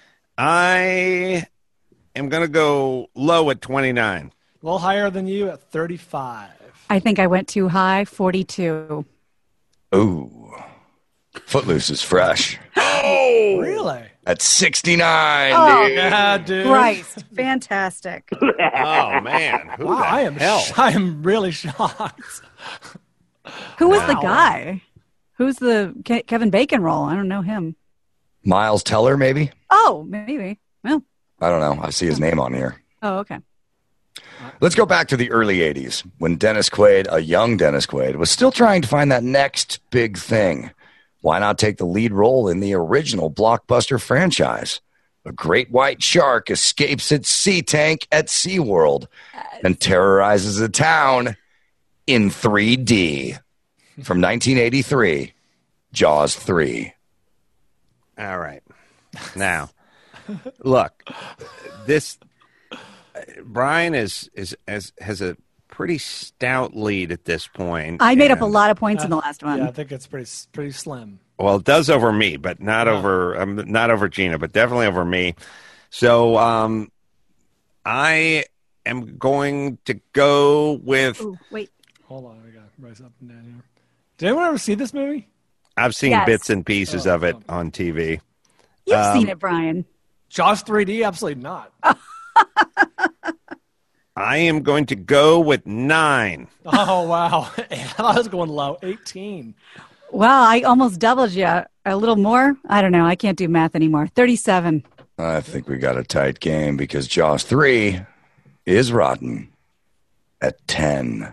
Speaker 2: I am going to go low at twenty-nine.
Speaker 6: A little higher than you at thirty-five.
Speaker 4: I think I went too high, forty-two.
Speaker 1: Ooh. Footloose is fresh
Speaker 6: Really?
Speaker 1: at sixty-nine.
Speaker 4: Oh,
Speaker 1: dude.
Speaker 6: Yeah, dude.
Speaker 4: Christ. Fantastic.
Speaker 2: Oh, man. Who
Speaker 6: Wow,
Speaker 2: the
Speaker 6: I am.
Speaker 2: hell?
Speaker 6: sh- I am really shocked.
Speaker 4: Who was the
Speaker 6: Wow.
Speaker 4: guy? Who's the Ke- Kevin Bacon role? I don't know him.
Speaker 1: Miles Teller, maybe?
Speaker 4: Oh, maybe. Well,
Speaker 1: I don't know. I see his name on here.
Speaker 4: oh, okay.
Speaker 1: Let's go back to the early eighties when Dennis Quaid, a young Dennis Quaid, was still trying to find that next big thing. Why not take the lead role in the original blockbuster franchise? A great white shark escapes its sea tank at SeaWorld and terrorizes a town in three D. From nineteen eighty-three, Jaws three.
Speaker 2: All right. Now, look, this Brian is is has has a pretty stout lead at this point.
Speaker 4: I made up a
Speaker 2: and-
Speaker 4: lot of points in the last one.
Speaker 6: Yeah, I think it's pretty pretty slim.
Speaker 2: Well, it does over me, but not over um, not over Gina, but definitely over me. So, um, I am going to go with.
Speaker 4: Ooh, wait.
Speaker 6: Hold on, we got rise up and down here. Did anyone ever see this movie?
Speaker 2: I've seen
Speaker 4: Yes.
Speaker 2: bits and pieces
Speaker 6: Oh,
Speaker 2: of it
Speaker 6: oh.
Speaker 2: on T V.
Speaker 4: You've
Speaker 2: Um,
Speaker 4: seen it, Brian.
Speaker 6: Jaws three D? Absolutely not.
Speaker 2: I am going to go with nine.
Speaker 6: Oh, wow. I was going low. eighteen.
Speaker 4: Wow, I almost doubled you. A little more? I don't know. I can't do math anymore. thirty-seven.
Speaker 1: I think we got a tight game because Jaws three is rotten at ten.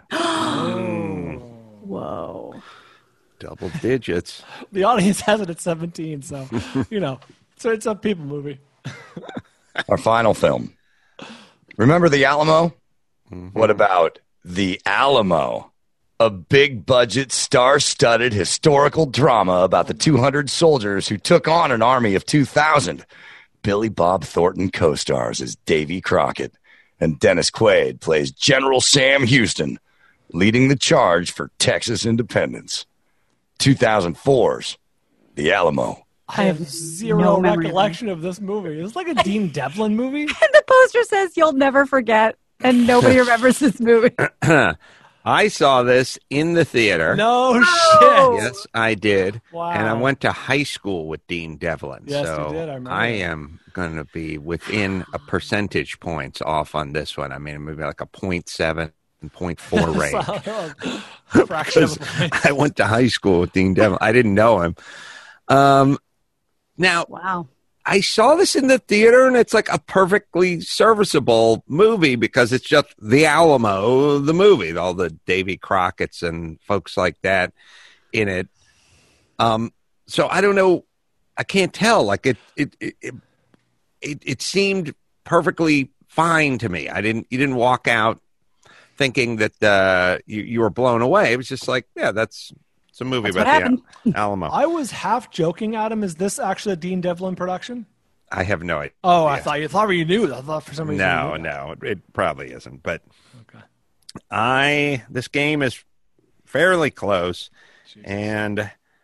Speaker 4: Whoa.
Speaker 2: Double digits.
Speaker 6: The audience has it at seventeen, so, you know, so it's a people movie.
Speaker 1: Our final film. Remember The Alamo?
Speaker 2: Mm-hmm.
Speaker 1: What about The Alamo? A big budget, star-studded historical drama about the two hundred soldiers who took on an army of two thousand. Billy Bob Thornton co-stars as Davy Crockett, and Dennis Quaid plays General Sam Houston, leading the charge for Texas independence. two thousand four's The Alamo.
Speaker 6: I have zero
Speaker 4: no memory
Speaker 6: recollection of this movie. It's like a Dean Devlin movie.
Speaker 4: And the poster says you'll never forget, and nobody remembers this movie.
Speaker 2: I saw this in the theater.
Speaker 6: No
Speaker 4: Oh.
Speaker 6: shit.
Speaker 2: Yes, I did.
Speaker 6: Wow.
Speaker 2: And I went to high school with Dean Devlin.
Speaker 6: Yes,
Speaker 2: so
Speaker 6: you did. I remember
Speaker 2: I
Speaker 6: that.
Speaker 2: am going to be within a percentage points off on this one. I mean, maybe like a point seven, point four range.
Speaker 6: Fraction of a point.
Speaker 2: I went to high school with Dean Devlin. I didn't know him. Um, now,
Speaker 4: Wow.
Speaker 2: I saw this in the theater, and it's like a perfectly serviceable movie because it's just The Alamo, the movie, all the Davy Crockett's and folks like that in it. Um, so I don't know. I can't tell. Like it, it, it, it, it, it seemed perfectly fine to me. I didn't. You didn't walk out thinking that uh, you you were blown away. It was just like, yeah, that's. It's a movie
Speaker 4: That's what
Speaker 2: about
Speaker 4: happened.
Speaker 2: the Al- Alamo.
Speaker 6: I was half joking, Adam. Is this actually a Dean Devlin production?
Speaker 2: I have no idea.
Speaker 6: Oh, I thought you thought you knew. I thought for some reason.
Speaker 2: No,
Speaker 6: you knew that.
Speaker 2: no, it probably isn't. But
Speaker 6: Okay.
Speaker 2: I this game is fairly close, and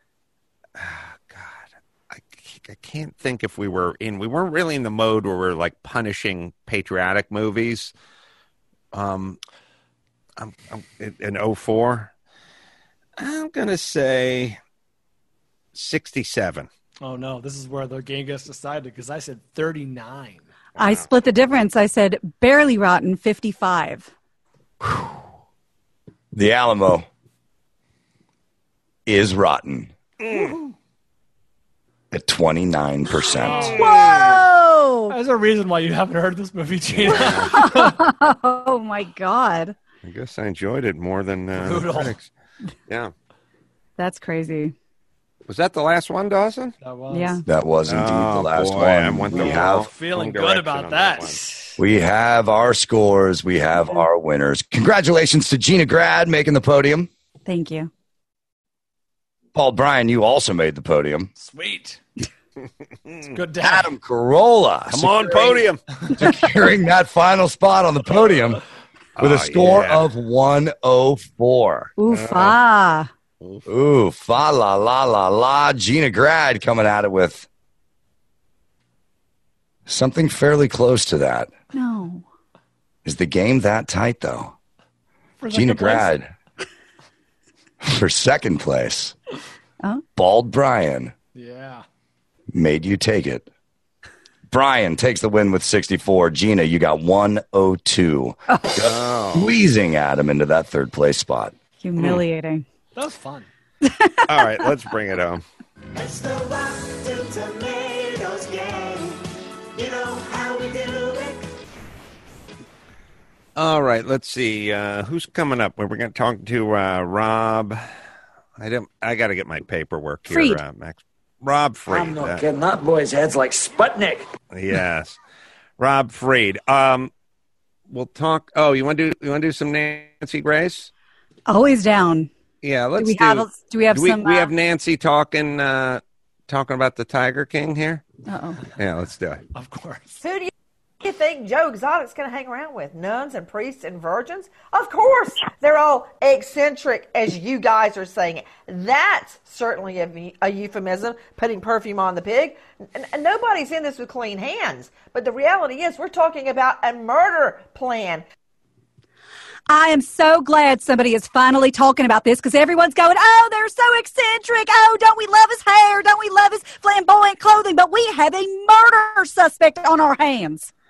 Speaker 2: ah, God, I, I can't think if we were in. We weren't really in the mode where we're like punishing patriotic movies. Um, I'm, I'm in oh four. I'm gonna say sixty-seven.
Speaker 6: Oh no, this is where the game gets decided because I said thirty-nine.
Speaker 4: I split the difference. I said barely rotten, fifty-five.
Speaker 1: The Alamo is rotten at twenty-nine percent.
Speaker 4: Whoa!
Speaker 6: There's a reason why you haven't heard this movie, Gina.
Speaker 4: Oh my God.
Speaker 2: I guess I enjoyed it more than uh,
Speaker 6: Brutal.
Speaker 2: critics. Yeah.
Speaker 4: That's crazy.
Speaker 2: Was that the last one, Dawson?
Speaker 6: That was.
Speaker 4: Yeah.
Speaker 1: That was indeed
Speaker 2: Oh,
Speaker 1: the last
Speaker 2: boy,
Speaker 1: one.
Speaker 2: I went
Speaker 1: we
Speaker 2: the
Speaker 1: have
Speaker 2: wrong-
Speaker 6: Feeling
Speaker 2: wrong
Speaker 6: good
Speaker 2: direction
Speaker 6: about
Speaker 2: on
Speaker 6: that.
Speaker 2: one.
Speaker 1: we have our scores. We have our winners. Congratulations to Gina Grad making the podium.
Speaker 4: Thank you.
Speaker 1: Paul Bryan, you also made the podium.
Speaker 6: Sweet. It's good day.
Speaker 1: Adam Carolla,
Speaker 2: Come on, podium.
Speaker 1: securing that final spot on the podium with
Speaker 2: Oh,
Speaker 1: a score
Speaker 2: yeah.
Speaker 1: of one oh four.
Speaker 4: Oof, ah.
Speaker 1: Ooh, fa la la la la. Gina Grad coming at it with something fairly close to that.
Speaker 4: No.
Speaker 1: Is the game that tight, though?
Speaker 6: For
Speaker 1: Gina
Speaker 6: second place.
Speaker 1: Grad for second place.
Speaker 4: Oh.
Speaker 1: Bald Brian
Speaker 6: Yeah.
Speaker 1: made you take it. Brian takes the win with sixty-four. Gina, you got one oh two.
Speaker 2: Oh.
Speaker 1: Squeezing Adam into that third place spot.
Speaker 4: Humiliating.
Speaker 6: That was fun.
Speaker 2: All right, let's bring it home.
Speaker 3: It's the Rotten Tomatoes game. You know how we do it.
Speaker 2: All right, let's see. Uh, who's coming up? We're going to talk to uh, Rob. I don't. I got to get my paperwork here,
Speaker 4: Freed.
Speaker 2: uh, Max. Rob Freed.
Speaker 5: I'm not
Speaker 2: uh,
Speaker 5: kidding. That boy's head's like Sputnik.
Speaker 2: yes, Rob Freed. Um, we'll talk. Oh, you want to do? You want to do some Nancy Grace?
Speaker 4: Always down.
Speaker 2: Yeah, let's
Speaker 4: Do we
Speaker 2: do.
Speaker 4: have, do we have
Speaker 2: do we,
Speaker 4: some?
Speaker 2: we
Speaker 4: uh,
Speaker 2: have Nancy talking uh, talking about the Tiger King here.
Speaker 4: Uh-oh.
Speaker 2: Yeah, let's do it.
Speaker 6: Of course.
Speaker 10: Who do you you think Joe Exotic's going to hang around with? Nuns and priests and virgins? Of course. They're all eccentric, as you guys are saying it. That's certainly a, a euphemism, putting perfume on the pig. And, and nobody's in this with clean hands. But the reality is we're talking about a murder plan.
Speaker 4: I am so glad somebody is finally talking about this because everyone's going, oh, they're so eccentric. Oh, don't we love his hair? Don't we love his flamboyant clothing? But we have a murder suspect on our hands.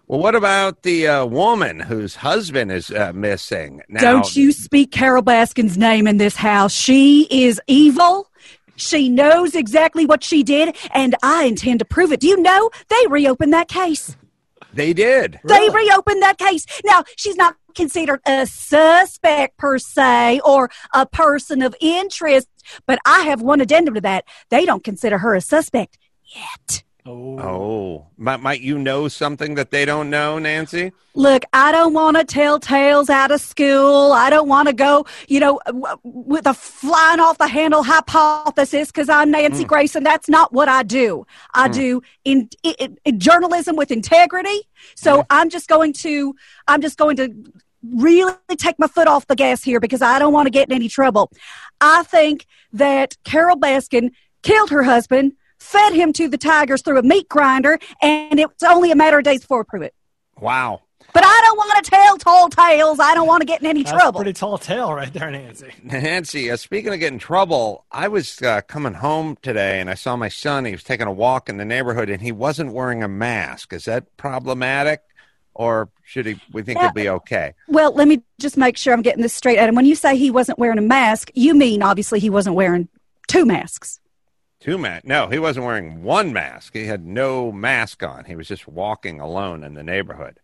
Speaker 2: Well, what about the uh, woman whose husband is uh, missing? Now,
Speaker 4: Don't you speak Carol Baskin's name in this house. She is evil. She knows exactly what she did, and I intend to prove it. Do you know they reopened that case?
Speaker 2: They did.
Speaker 4: They reopened that case. Now, she's not considered a suspect per se or a person of interest, but I have one addendum to that. They don't consider her a suspect yet.
Speaker 2: Oh, oh. Might, might you know something that they don't know, Nancy?
Speaker 4: Look, I don't want to tell tales out of school. I don't want to go, you know, w- with a flying off the handle hypothesis because I'm Nancy mm. Grace, and that's not what I do. I mm. do in, in, in journalism with integrity. So mm. I'm just going to, I'm just going to really take my foot off the gas here because I don't want to get in any trouble. I think that Carol Baskin killed her husband, fed him to the tigers through a meat grinder, and it's only a matter of days before we prove it.
Speaker 2: Wow.
Speaker 4: But I don't want to tell tall tales. I don't want to get in any
Speaker 6: That's
Speaker 4: trouble.
Speaker 6: A pretty tall tale right there, Nancy.
Speaker 2: Nancy, uh, speaking of getting in trouble, I was uh, coming home today, and I saw my son. He was taking a walk in the neighborhood, and he wasn't wearing a mask. Is that problematic, or should he? We think
Speaker 4: yeah.
Speaker 2: he'll be okay?
Speaker 4: Well, let me just make sure I'm getting this straight, Adam. When you say he wasn't wearing a mask, you mean obviously he wasn't wearing two masks.
Speaker 2: Two masks? No, he wasn't wearing one mask. He had no mask on. He was just walking alone in the neighborhood.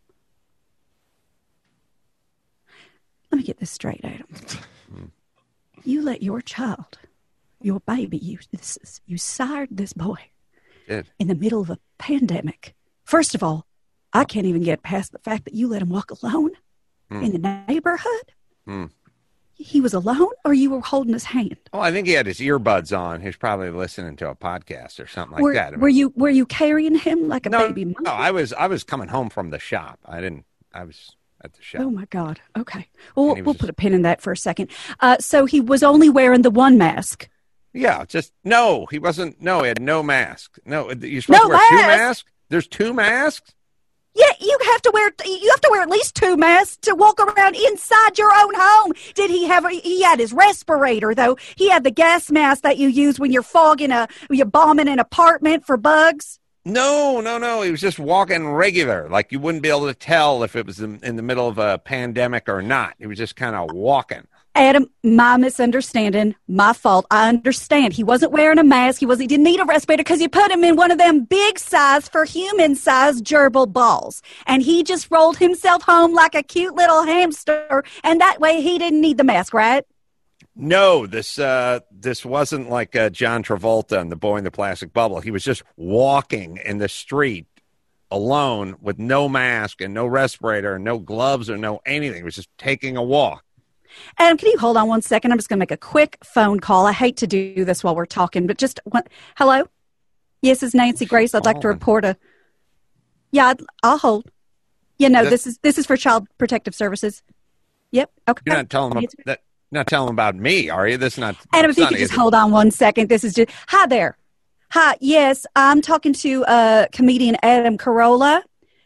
Speaker 4: Let me get this straight, Adam. Hmm. You let your child, your baby, you this is, you sired this boy
Speaker 2: Did.
Speaker 4: in the middle of a pandemic. First of all, I can't even get past the fact that you let him walk alone hmm. in the neighborhood.
Speaker 2: Hmm.
Speaker 4: He was alone, or you were holding his hand?
Speaker 2: Oh, I think he had his earbuds on. He was probably listening to a podcast or something like
Speaker 4: were,
Speaker 2: that. I mean,
Speaker 4: were you were you carrying him like a
Speaker 2: no,
Speaker 4: baby monkey?
Speaker 2: No, I was I was coming home from the shop. I didn't. I was at the shop.
Speaker 4: Oh my God. Okay. Well, we'll
Speaker 2: just,
Speaker 4: put a pin in that for a second. Uh, so he was only wearing the one mask.
Speaker 2: Yeah. Just no. He wasn't. No, he had no mask. No. You're supposed
Speaker 4: no
Speaker 2: to wear
Speaker 4: mask.
Speaker 2: two masks. There's two masks.
Speaker 4: Yeah, you have to wear you have to wear at least two masks to walk around inside your own home. Did he have? He had his respirator though. He had the gas mask that you use when you're fogging a, you're bombing an apartment for bugs.
Speaker 2: No, no, no. He was just walking regular, like you wouldn't be able to tell if it was in, in the middle of a pandemic or not. He was just kind of walking.
Speaker 4: Adam, my misunderstanding, my fault. I understand. He wasn't wearing a mask. He was. He didn't need a respirator because you put him in one of them big size for human size gerbil balls. And he just rolled himself home like a cute little hamster. And that way he didn't need the mask, right?
Speaker 2: No, this uh, this wasn't like uh, John Travolta and The Boy in the Plastic Bubble. He was just walking in the street alone with no mask and no respirator and no gloves or no anything. He was just taking a walk.
Speaker 4: Adam, can you hold on one second? I'm just going to make a quick phone call. I hate to do this while we're talking, but just one. Hello? Yes, it's Nancy Grace. I'd like to report a. Yeah, I'd, I'll hold. Yeah, no, this is this is for Child Protective Services. Yep. Okay.
Speaker 2: You're not telling them that. Not telling them about me, are you? This is not.
Speaker 4: Adam, if you could just hold on one second. This is just. Hi there. Hi. Yes, I'm talking to uh, comedian Adam Carolla.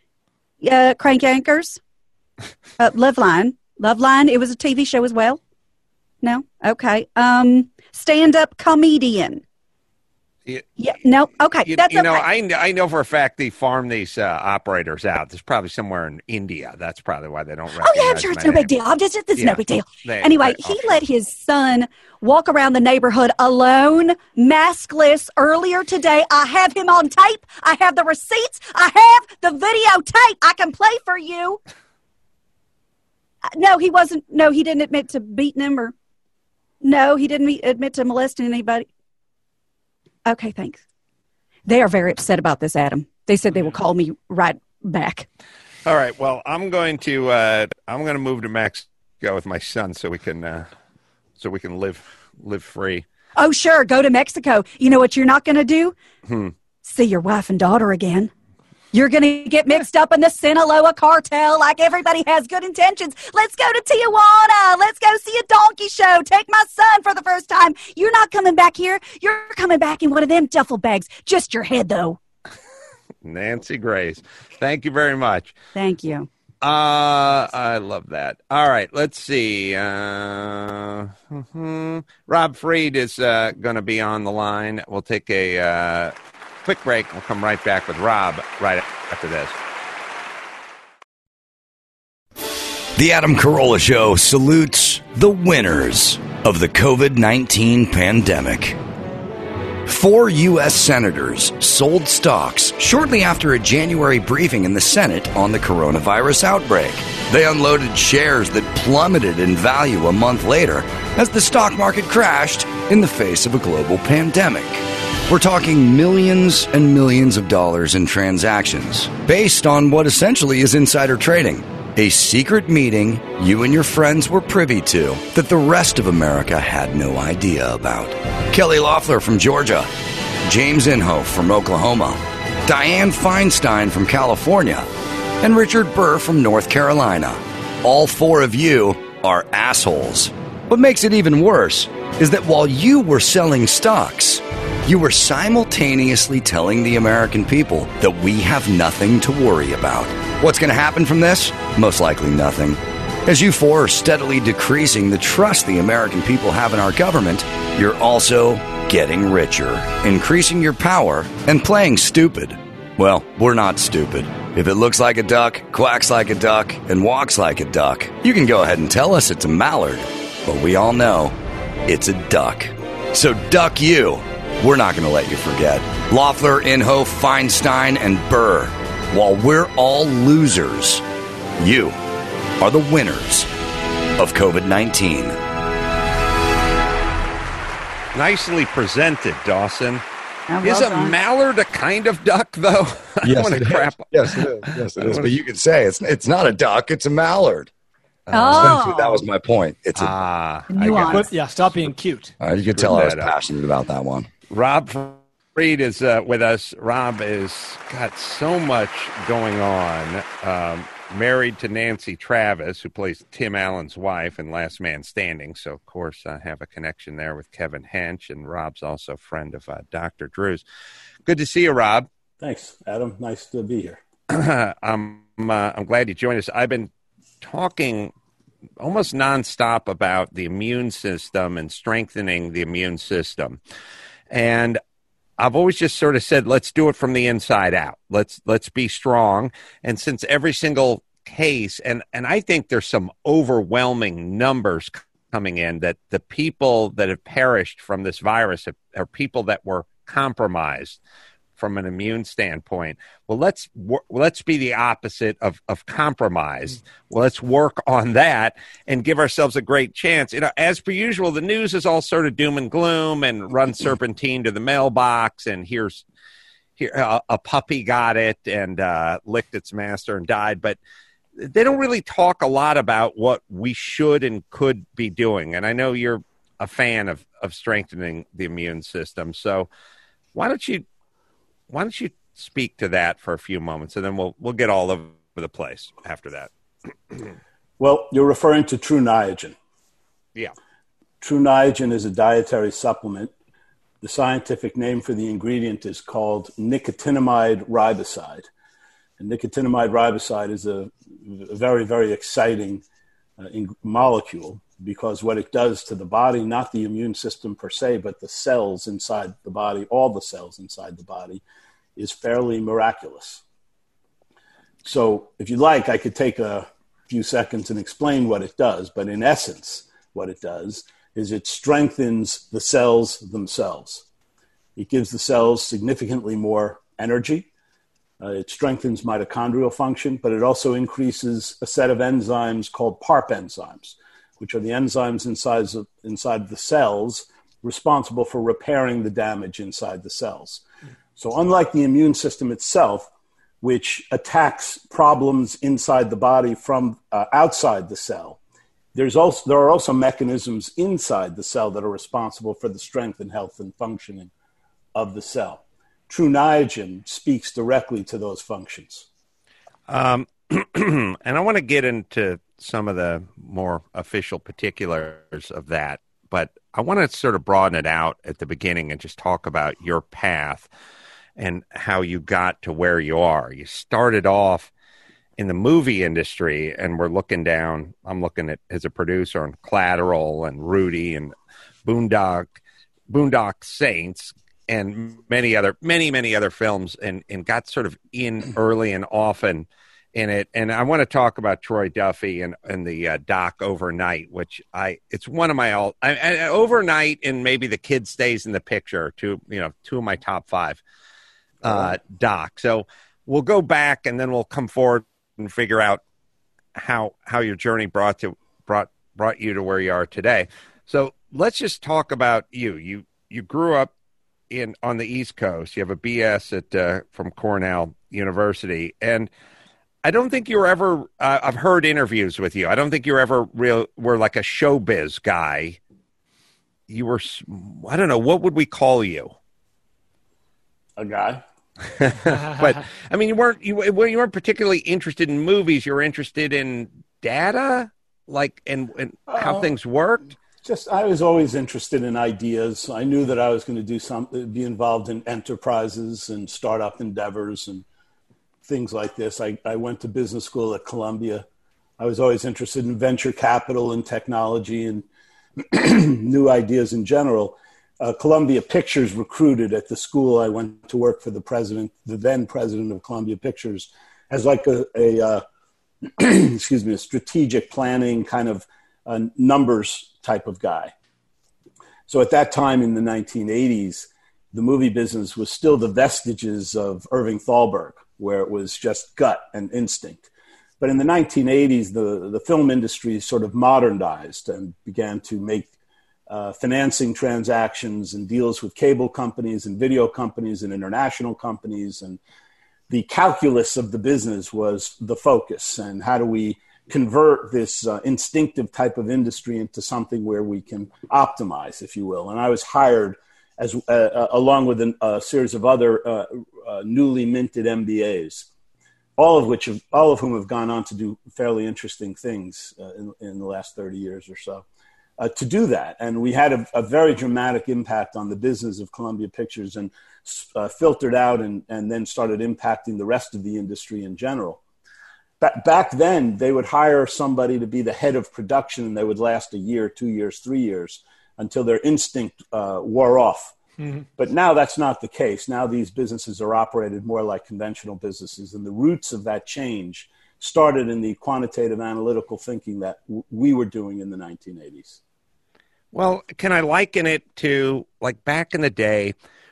Speaker 4: Uh, Crank Anchors. Uh, Loveline. Loveline, it was a T V show as well? No? Okay. Um, stand-up comedian.
Speaker 2: You,
Speaker 4: yeah, no? Okay,
Speaker 2: you,
Speaker 4: that's
Speaker 2: you know,
Speaker 4: okay.
Speaker 2: I, I know for a fact they farm these uh, operators out. There's probably somewhere in India. That's probably why they don't recognize
Speaker 4: Oh, yeah, I'm sure it's no
Speaker 2: name.
Speaker 4: big deal. I'm just, it's
Speaker 2: yeah,
Speaker 4: no big deal.
Speaker 2: They,
Speaker 4: anyway,
Speaker 2: they,
Speaker 4: he let his son walk around the neighborhood alone, maskless, earlier today. I have him on tape. I have the receipts. I have the videotape. I can play for you. No, he wasn't. No, he didn't admit to beating him or. No, he didn't meet, admit to molesting anybody. Okay, thanks. They are very upset about this, Adam. They said they will call me right back.
Speaker 2: All right. Well, I'm going to uh, I'm going to move to Mexico with my son so we can uh, so we can live live free.
Speaker 4: Oh, sure. Go to Mexico. You know what you're not going to do?
Speaker 2: Hmm.
Speaker 4: See your wife and daughter again. You're going to get mixed up in the Sinaloa cartel like everybody has good intentions. Let's go to Tijuana. Let's go see a donkey show. Take my son for the first time. You're not coming back here. You're coming back in one of them duffel bags. Just your head, though.
Speaker 2: Nancy Grace, thank you very much.
Speaker 4: Thank you.
Speaker 2: Uh, I love that. All right, let's see. Uh, mm-hmm. Rob Freed is uh, going to be on the line. We'll take a... Uh, quick break. We'll come right back with Rob right after this.
Speaker 1: The Adam Carolla Show salutes the winners of the COVID nineteen pandemic. Four U S senators sold stocks shortly after a January briefing in the Senate on the coronavirus outbreak. They unloaded shares that plummeted in value a month later as the stock market crashed in the face of a global pandemic. We're talking millions and millions of dollars in transactions based on what essentially is insider trading. A secret meeting you and your friends were privy to that the rest of America had no idea about. Kelly Loeffler from Georgia, James Inhofe from Oklahoma, Dianne Feinstein from California, and Richard Burr from North Carolina. All four of you are assholes. What makes it even worse is that while you were selling stocks, you were simultaneously telling the American people that we have nothing to worry about. What's going to happen from this? Most likely nothing. As you four are steadily decreasing the trust the American people have in our government, you're also getting richer, increasing your power, and playing stupid. Well, we're not stupid. If it looks like a duck, quacks like a duck, and walks like a duck, you can go ahead and tell us it's a mallard. But we all know it's a duck. So duck you. We're not going to let you forget. Loeffler, Inhofe, Feinstein, and Burr. While we're all losers, you are the winners of COVID nineteen.
Speaker 2: Nicely presented, Dawson.
Speaker 4: Oh, well
Speaker 2: is a
Speaker 4: done.
Speaker 2: mallard a kind of duck, though? I don't
Speaker 1: Yes,
Speaker 2: want
Speaker 1: it
Speaker 2: to
Speaker 1: is.
Speaker 2: crap.
Speaker 1: Yes, it is. Yes, it is. But you could say it's it's not a duck; it's a mallard.
Speaker 4: Oh.
Speaker 1: Essentially, that was my point. It's a,
Speaker 2: Ah, I
Speaker 4: Nuance.
Speaker 2: got it.
Speaker 6: But yeah, stop being cute.
Speaker 1: uh, you could tell I was
Speaker 2: that up.
Speaker 1: passionate about that one.
Speaker 2: Rob Fried is uh, with us. Rob has got so much going on. Um, married to Nancy Travis, who plays Tim Allen's wife in Last Man Standing. So, of course, I have a connection there with Kevin Hench. And Rob's also a friend of uh, Doctor Drew's. Good to see you, Rob.
Speaker 11: Thanks, Adam. Nice to be here.
Speaker 2: I'm, uh, I'm glad you joined us. I've been talking almost nonstop about the immune system and strengthening the immune system. And I've always just sort of said, let's do it from the inside out. Let's let's be strong. And since every single case, and, and I think there's some overwhelming numbers coming in that the people that have perished from this virus have, are people that were compromised from an immune standpoint. Well, let's wor- let's be the opposite of of compromised. Well, let's work on that and give ourselves a great chance. You know, as per usual, the news is all sort of doom and gloom and run serpentine to the mailbox. And here's here a, a puppy got it and uh, licked its master and died. But they don't really talk a lot about what we should and could be doing. And I know you're a fan of of strengthening the immune system. So why don't you Why don't you speak to that for a few moments, and then we'll we'll get all over the place after that.
Speaker 11: Well, you're referring to True Niagen.
Speaker 2: Yeah.
Speaker 11: True Niagen is a dietary supplement. The scientific name for the ingredient is called nicotinamide riboside. And nicotinamide riboside is a, a very, very exciting uh, in- molecule because what it does to the body, not the immune system per se, but the cells inside the body, all the cells inside the body, is fairly miraculous. So if you like, I could take a few seconds and explain what it does, but in essence, what it does is it strengthens the cells themselves. It gives the cells significantly more energy. Uh, it strengthens mitochondrial function, but it also increases a set of enzymes called PARP enzymes, which are the enzymes inside of, inside the cells responsible for repairing the damage inside the cells. So unlike the immune system itself, which attacks problems inside the body from uh, outside the cell, there's also, there are also mechanisms inside the cell that are responsible for the strength and health and functioning of the cell. True Niagen speaks directly to those functions.
Speaker 2: Um, and I want to get into some of the more official particulars of that, but I want to sort of broaden it out at the beginning and just talk about your path and how you got to where you are. You started off in the movie industry, and we're looking down, I'm looking at as a producer on Collateral and Rudy and Boondock, Boondock Saints, and many other, many, many other films, and, and got sort of in early and often in it. And I want to talk about Troy Duffy and, and the uh, doc Overnight, which I, it's one of my all I, I, Overnight and maybe The Kid Stays in the Picture, two, you know, two of my top five uh, doc. So we'll go back and then we'll come forward and figure out how, how your journey brought to, brought, brought you to where you are today. So let's just talk about you. You, you grew up in, on the East Coast. You have a B S at, uh, from Cornell University. And I don't think you were ever, uh, I've heard interviews with you. I don't think you were ever real, were like a showbiz guy. You were, I don't know, what would we call you?
Speaker 11: A guy.
Speaker 2: But I mean, you weren't, you, you weren't particularly interested in movies. You were interested in data, like, and, and how
Speaker 11: uh,
Speaker 2: things worked.
Speaker 11: Just, I was always interested in ideas. I knew that I was going to do something, be involved in enterprises and startup endeavors and things like this. I, I went to business school at Columbia. I was always interested in venture capital and technology and new ideas in general. Uh, Columbia Pictures recruited at the school. I went to work for the president, the then president of Columbia Pictures, as like a, a uh, excuse me, a strategic planning kind of uh, numbers type of guy. So at that time in the nineteen eighties, the movie business was still the vestiges of Irving Thalberg, where it was just gut and instinct. But in the nineteen eighties, the, the film industry sort of modernized and began to make uh, financing transactions and deals with cable companies and video companies and international companies. And the calculus of the business was the focus. And how do we convert this uh, instinctive type of industry into something where we can optimize, if you will. And I was hired as uh, uh, along with an, a series of other uh, uh, newly minted M B As, all of which have, all of whom have gone on to do fairly interesting things uh, in, in the last thirty years or so, uh, to do that. And we had a, a very dramatic impact on the business of Columbia Pictures and uh, filtered out and, and then started impacting the rest of the industry in general. Ba- back then, they would hire somebody to be the head of production, and they would last a year, two years, three years, until their instinct uh, wore off. Mm-hmm. But now that's not the case. Now these businesses are operated more like conventional businesses, and the roots of that change started in the quantitative analytical thinking that w- we were doing in the nineteen eighties.
Speaker 2: Well, can I liken it to, like, back in the day,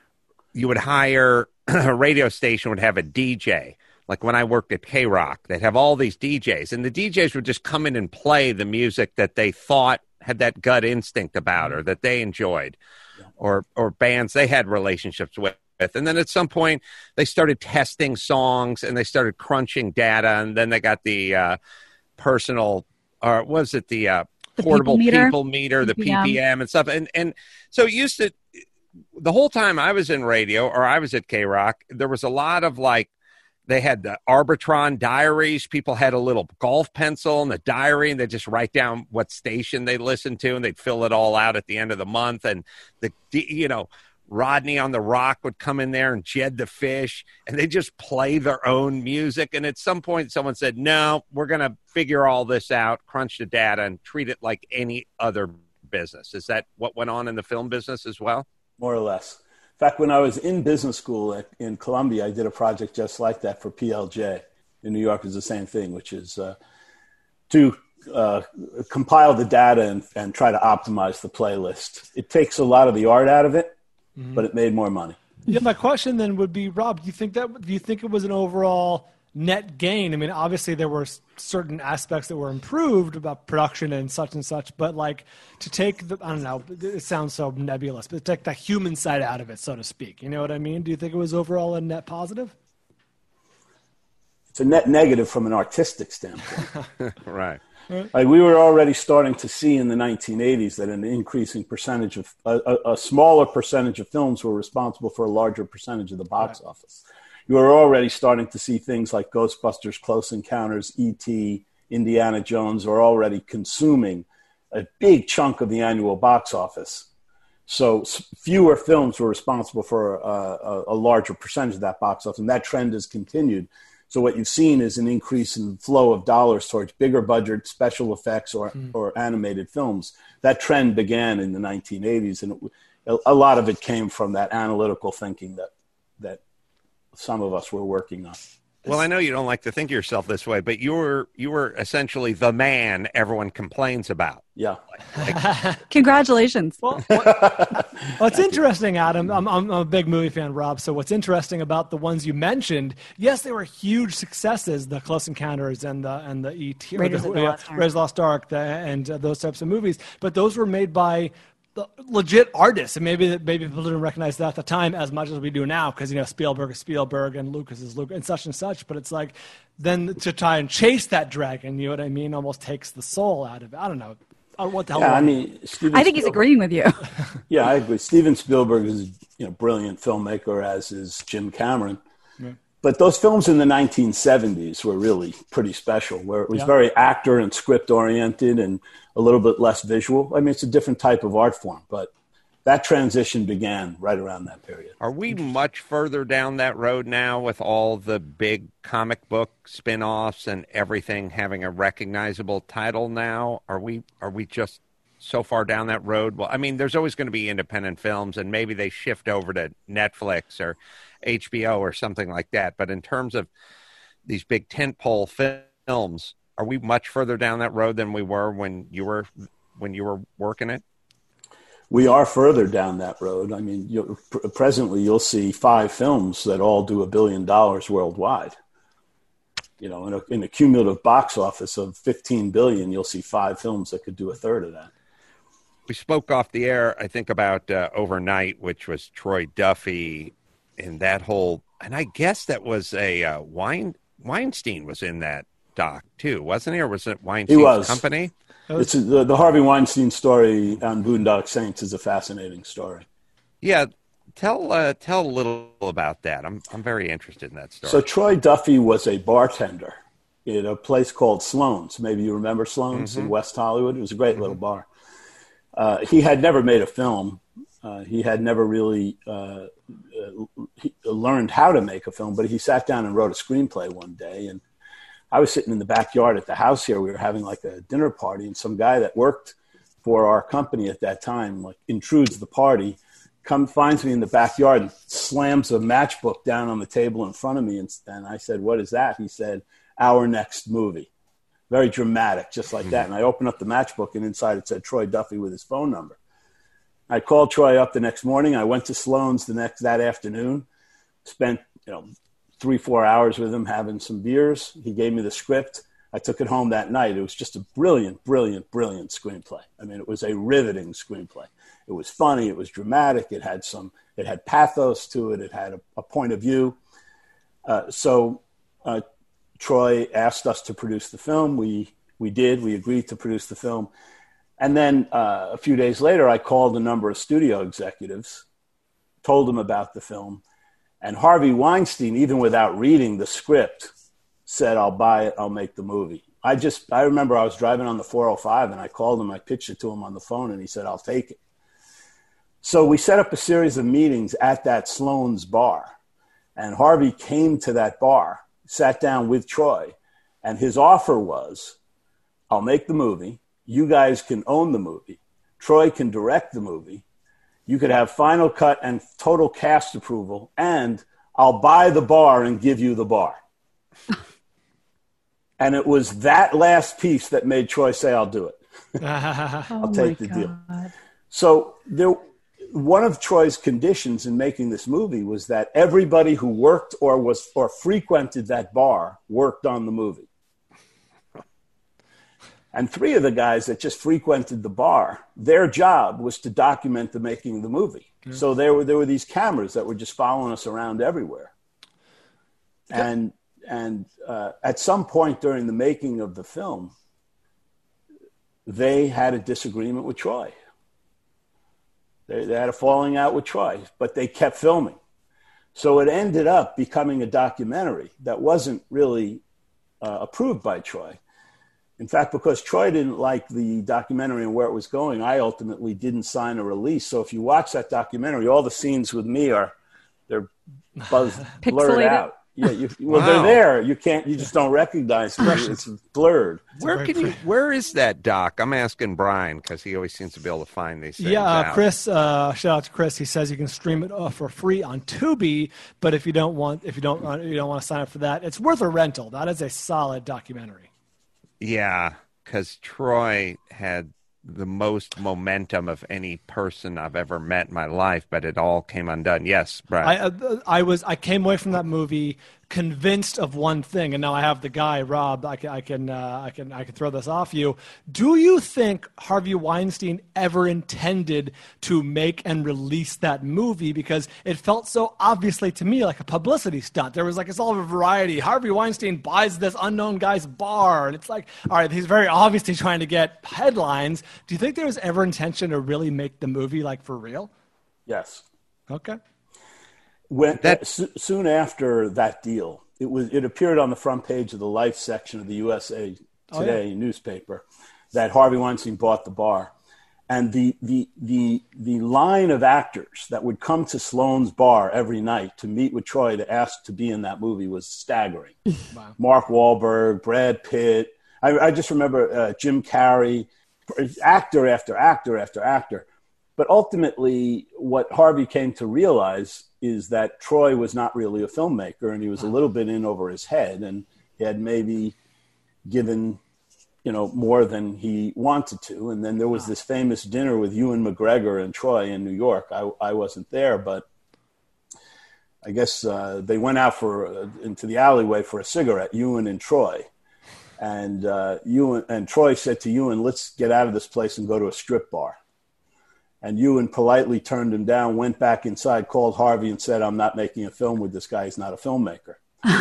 Speaker 2: you would hire a radio station would have a D J. Like when I worked at K-Rock, they'd have all these D Js, and the D Js would just come in and play the music that they thought had that gut instinct about, or that they enjoyed, yeah. or or bands they had relationships with. And then at some point, they started testing songs, and they started crunching data, and then they got the uh, personal, or was it the, uh, the portable people meter, people meter the P P M and stuff. And and so it used to, the whole time I was in radio, or I was at K-Rock, there was a lot of like, they had the Arbitron diaries. People had a little golf pencil and the diary, and they just write down what station they listened to, and they'd fill it all out at the end of the month. And the, you know, Rodney on the Rock would come in there, and Jed the Fish, and they just play their own music. And at some point, someone said, "No, we're going to figure all this out, crunch the data, and treat it like any other business." Is that what went on in the film business as well?
Speaker 11: More or less. In fact, when I was in business school at, in Columbia, I did a project just like that for P L J. In New York, is the same thing, which is uh, to uh, compile the data and, and try to optimize the playlist. It takes a lot of the art out of it, mm-hmm. but it made more money.
Speaker 6: Yeah, my question then would be, Rob, do you think that do you think it was an overall net gain? I mean, obviously there were certain aspects that were improved about production and such and such, but like to take the, I don't know, it sounds so nebulous, but to take the human side out of it, so to speak. You know what I mean? Do you think it was overall a net positive?
Speaker 11: It's a net negative from an artistic standpoint.
Speaker 2: Right.
Speaker 11: Like we were already starting to see in the nineteen eighties that an increasing percentage of, a, a, a smaller percentage of films were responsible for a larger percentage of the box right. office. You are already starting to see things like Ghostbusters, Close Encounters, E T, Indiana Jones are already consuming a big chunk of the annual box office. So fewer films were responsible for a, a, a larger percentage of that box office, and that trend has continued. So what you've seen is an increase in flow of dollars towards bigger budget special effects or, mm. or animated films. That trend began in the nineteen eighties, and it, a lot of it came from that analytical thinking that that some of us were working on.
Speaker 2: Well, I know you don't like to think of yourself this way, but you were you were essentially the man everyone complains about.
Speaker 11: Yeah.
Speaker 2: Like,
Speaker 4: Congratulations.
Speaker 6: Well, what, what's interesting, Adam, I'm, I'm a big movie fan, Rob, so what's interesting about the ones you mentioned, yes, they were huge successes, the Close Encounters and the and the E T,
Speaker 4: Raiders
Speaker 6: the,
Speaker 4: of the
Speaker 6: yeah,
Speaker 4: Lost Ark.
Speaker 6: Raiders of the Lost Ark, the, and uh, those types of movies, but those were made by the legit artists, and maybe maybe people didn't recognize that at the time as much as we do now, because you know Spielberg is Spielberg and Lucas is Lucas and such and such. But it's like then to try and chase that dragon, you know what I mean, almost takes the soul out of it. I don't know. I don't know what the hell.
Speaker 11: Yeah, I mean, Steven
Speaker 4: I think he's
Speaker 11: Spielberg-
Speaker 4: agreeing with you.
Speaker 11: Yeah, I agree. Steven Spielberg is you know brilliant filmmaker, as is Jim Cameron.
Speaker 6: Yeah.
Speaker 11: But those films in the nineteen seventies were really pretty special, where it was
Speaker 6: Yeah.
Speaker 11: very actor and script oriented and a little bit less visual. I mean, it's a different type of art form, but that transition began right around that period.
Speaker 2: are we much further down that road now with all the big comic book spin-offs and everything having a recognizable title now? Are we are we just so far down that road? Well, I mean, there's always going to be independent films, and maybe they shift over to Netflix or H B O or something like that. But in terms of these big tentpole films, are we much further down that road than we were when you were when you were working it?
Speaker 11: We are further down that road. I mean, you, pr- presently you'll see five films that all do a billion dollars worldwide. You know, in a, in a cumulative box office of fifteen billion, you'll see five films that could do a third of that.
Speaker 2: We spoke off the air, I think, about uh, Overnight, which was Troy Duffy and that whole, and I guess that was a uh, Wein, Weinstein was in that doc too, wasn't he? Or was it Weinstein's
Speaker 11: He was.
Speaker 2: company?
Speaker 11: It's a, the, the Harvey Weinstein story on Boondock Saints is a fascinating story.
Speaker 2: Yeah, tell uh, tell a little about that. I'm I'm very interested in that story.
Speaker 11: So Troy Duffy was a bartender in a place called Sloan's. Maybe you remember Sloan's
Speaker 2: Mm-hmm.
Speaker 11: in West Hollywood. It was a great little bar. Uh, he had never made a film. Uh, he had never really uh, uh, he learned how to make a film, but he sat down and wrote a screenplay one day. And I was sitting in the backyard at the house here. We were having like a dinner party, and some guy that worked for our company at that time like intrudes the party, come finds me in the backyard and slams a matchbook down on the table in front of me. And, and I said, "What is that?" He said, "Our next movie." Very dramatic, just like that. And I opened up the matchbook, and inside it said Troy Duffy with his phone number. I called Troy up the next morning. I went to Sloan's the next that afternoon, spent you know three, four hours with him having some beers. He gave me the script. I took it home that night. It was just a brilliant, brilliant, brilliant screenplay. I mean, it was a riveting screenplay. It was funny. It was dramatic. It had some, it had pathos to it. It had a, a point of view. Uh, so uh, Troy asked us to produce the film. We we did. We agreed to produce the film. And then uh, a few days later, I called a number of studio executives, told them about the film. And Harvey Weinstein, even without reading the script, said, "I'll buy it. I'll make the movie." I just, I remember I was driving on the four oh five and I called him. I pitched it to him on the phone and he said, "I'll take it." So we set up a series of meetings at that Sloan's bar. And Harvey came to that bar, sat down with Troy, and his offer was, "I'll make the movie. You guys can own the movie. Troy can direct the movie. You could have final cut and total cast approval, and I'll buy the bar and give you the bar." And it was that last piece that made Troy say, "I'll do it. I'll take the deal." So there, one of Troy's conditions in making this movie was that everybody who worked or was or frequented that bar worked on the movie. And three of the guys that just frequented the bar, their job was to document the making of the movie. Yeah. So there were there were these cameras that were just following us around everywhere. And and uh, at some point during the making of the film, they had a disagreement with Troy. They, they had a falling out with Troy, but they kept filming. So it ended up becoming a documentary that wasn't really uh, approved by Troy. In fact, because Troy didn't like the documentary and where it was going, I ultimately didn't sign a release. So if you watch that documentary, all the scenes with me are, they're buzzed, blurred out. Yeah, you, well,
Speaker 2: Wow.
Speaker 11: they're there. You can't. You just don't recognize them. It's blurred.
Speaker 2: Where can you? Where is that doc? I'm asking Brian because he always seems to be able to find these things.
Speaker 6: Yeah, uh,
Speaker 2: out.
Speaker 6: Chris. Uh, shout out to Chris. He says you can stream it uh, for free on Tubi, but if you don't want, if you don't, uh, you don't want to sign up for that, it's worth a rental. That is a solid documentary.
Speaker 2: Yeah, because Troy had the most momentum of any person I've ever met in my life, but it all came undone. Yes, Brian.
Speaker 6: I, uh, I was, I came away from that movie convinced of one thing, and now I have the guy, Rob. I can, I can, uh, I can, I can throw this off you. Do you think Harvey Weinstein ever intended to make and release that movie? Because it felt so obviously to me like a publicity stunt. There was like it's all of a variety. Harvey Weinstein buys this unknown guy's bar, and it's like, all right, he's very obviously trying to get headlines. Do you think there was ever intention to really make the movie like for real?
Speaker 11: Yes.
Speaker 6: Okay.
Speaker 11: When that so, soon after that deal, it was it appeared on the front page of the Life section of the U S A Today
Speaker 6: oh, yeah.
Speaker 11: newspaper that Harvey Weinstein bought the bar, and the the the the line of actors that would come to Sloan's bar every night to meet with Troy to ask to be in that movie was staggering.
Speaker 6: Wow.
Speaker 11: Mark Wahlberg, Brad Pitt. I, I just remember uh, Jim Carrey, actor after actor after actor. But ultimately, what Harvey came to realize is that Troy was not really a filmmaker, and he was a little bit in over his head, and he had maybe given, you know, more than he wanted to. And then there was this famous dinner with Ewan McGregor and Troy in New York. I, I wasn't there, but I guess uh, they went out for uh, into the alleyway for a cigarette, Ewan and Troy. And uh, Ewan and Troy said to Ewan, "Let's get out of this place and go to a strip bar." And Ewan politely turned him down, went back inside, called Harvey and said, "I'm not making a film with this guy. He's not a filmmaker."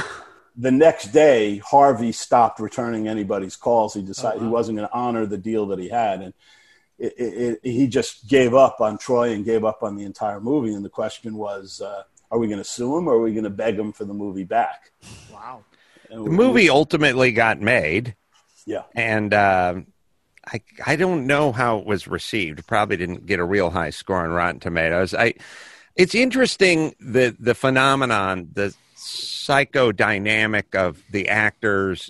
Speaker 11: The next day, Harvey stopped returning anybody's calls. He decided oh, wow. he wasn't going to honor the deal that he had. And it, it, it, he just gave up on Troy and gave up on the entire movie. And the question was, uh, are we going to sue him or are we going to beg him for the movie back?
Speaker 6: Wow.
Speaker 2: And the we, movie ultimately got made.
Speaker 11: Yeah.
Speaker 2: And, uh, I I don't know how it was received. Probably didn't get a real high score on Rotten Tomatoes. I it's interesting the the phenomenon, the psychodynamic of the actors,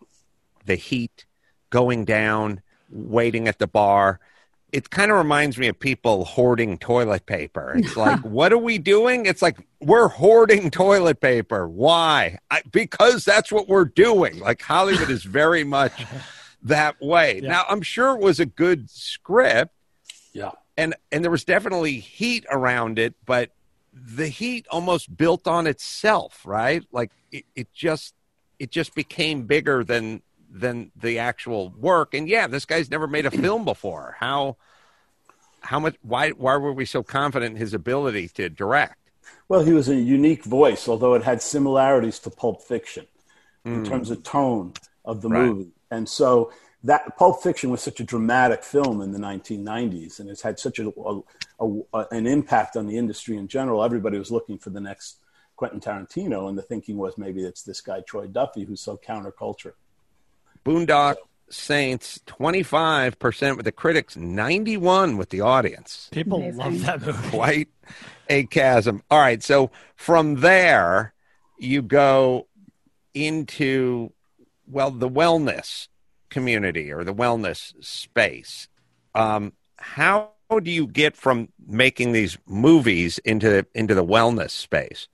Speaker 2: the heat going down, waiting at the bar. It kind of reminds me of people hoarding toilet paper. It's like, what are we doing? It's like, we're hoarding toilet paper. Why? I, because that's what we're doing. Like Hollywood is very much that way. Yeah. Now, I'm sure it was a good script.
Speaker 11: Yeah.
Speaker 2: And and there was definitely heat around it, but the heat almost built on itself, right? Like it, it just it just became bigger than than the actual work. And yeah, this guy's never made a film before. How how much why why were we so confident in his ability to direct?
Speaker 11: Well, he was a unique voice, although it had similarities to Pulp Fiction in
Speaker 2: Mm.
Speaker 11: terms of tone of the
Speaker 2: Right.
Speaker 11: movie. And so that Pulp Fiction was such a dramatic film in the nineteen nineties, and it's had such a, a, a, an impact on the industry in general. Everybody was looking for the next Quentin Tarantino, and the thinking was maybe it's this guy, Troy Duffy, who's so counterculture.
Speaker 2: Boondock Saints, twenty-five percent with the critics, ninety-one with the audience.
Speaker 6: People
Speaker 4: Amazing.
Speaker 6: love that movie.
Speaker 2: Quite a chasm. All right, so from there, you go into, well, the wellness community or the wellness space. Um, how do you get from making these movies into into the wellness space?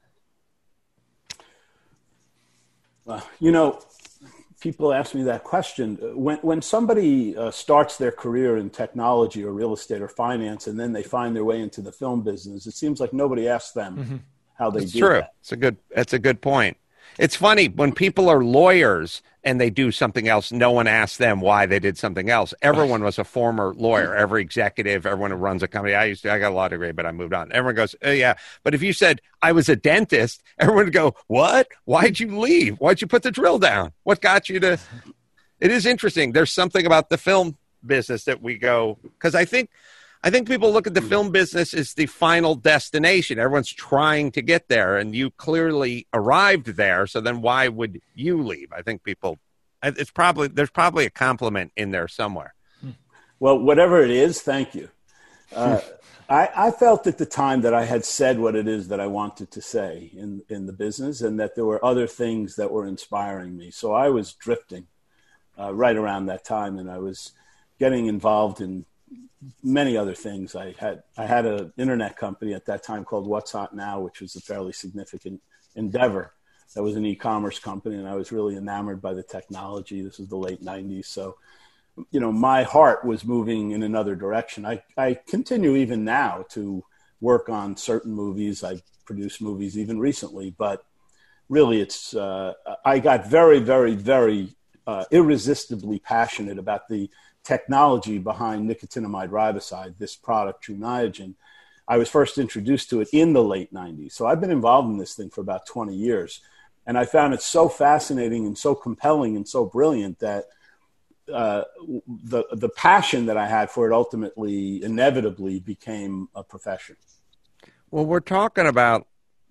Speaker 11: Uh, you know, people ask me that question. When when somebody uh, starts their career in technology or real estate or finance, and then they find their way into the film business, it seems like nobody asks them
Speaker 6: Mm-hmm.
Speaker 11: how they
Speaker 2: It's
Speaker 11: do
Speaker 2: true.
Speaker 11: that.
Speaker 2: It's a good. That's a good point. It's funny when people are lawyers and they do something else. No one asks them why they did something else. Everyone was a former lawyer. Every executive, everyone who runs a company. I used to. I got a law degree, but I moved on. Everyone goes, oh, yeah. But if you said I was a dentist, everyone would go, what? Why'd you leave? Why'd you put the drill down? What got you to? It is interesting. There's something about the film business that we go because I think. I think people look at the film business as the final destination. Everyone's trying to get there, and you clearly arrived there. So then why would you leave? I think people, it's probably, there's probably a compliment in there somewhere.
Speaker 11: Well, whatever it is, thank you. Uh, I, I felt at the time that I had said what it is that I wanted to say in, in the business, and that there were other things that were inspiring me. So I was drifting uh, right around that time, and I was getting involved in many other things. I had I had an internet company at that time called What's Hot Now, which was a fairly significant endeavor. That was an e-commerce company, and I was really enamored by the technology. This was the late nineties. So, you know, my heart was moving in another direction. I, I continue even now to work on certain movies. I produce movies even recently, but really it's, uh, I got very, very, very uh, irresistibly passionate about the technology behind nicotinamide riboside, this product, True Niagen. I was first introduced to it in the late nineties. So I've been involved in this thing for about twenty years. And I found it so fascinating and so compelling and so brilliant that uh, the the passion that I had for it ultimately, inevitably became a profession.
Speaker 2: Well, we're talking about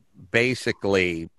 Speaker 2: basically,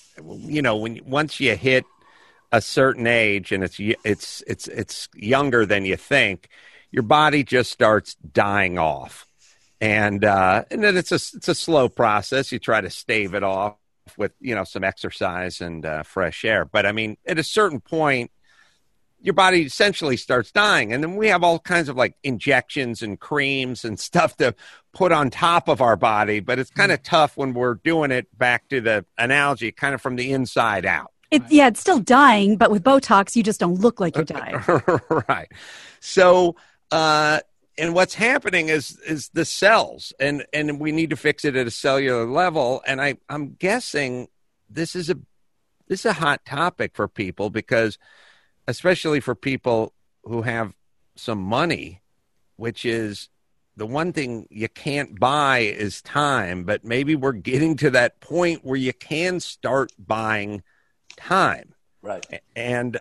Speaker 2: you know, when once you hit a certain age and it's it's it's it's younger than you think, your body just starts dying off, and uh, and then it's a it's a slow process. You try to stave it off with, you know, some exercise and uh, fresh air. But I mean, at a certain point, your body essentially starts dying. And then we have all kinds of like injections and creams and stuff to put on top of our body. But it's kind of tough when we're doing it, back to the analogy, kind of from the inside out.
Speaker 4: It, yeah, it's still dying, but with Botox, you just don't look like you're dying.
Speaker 2: Right. So, uh, and what's happening is is the cells, and, and we need to fix it at a cellular level. And I, I'm guessing this is a this is a hot topic for people, because especially for people who have some money, which is the one thing you can't buy is time. But maybe we're getting to that point where you can start buying time.
Speaker 11: Right.
Speaker 2: And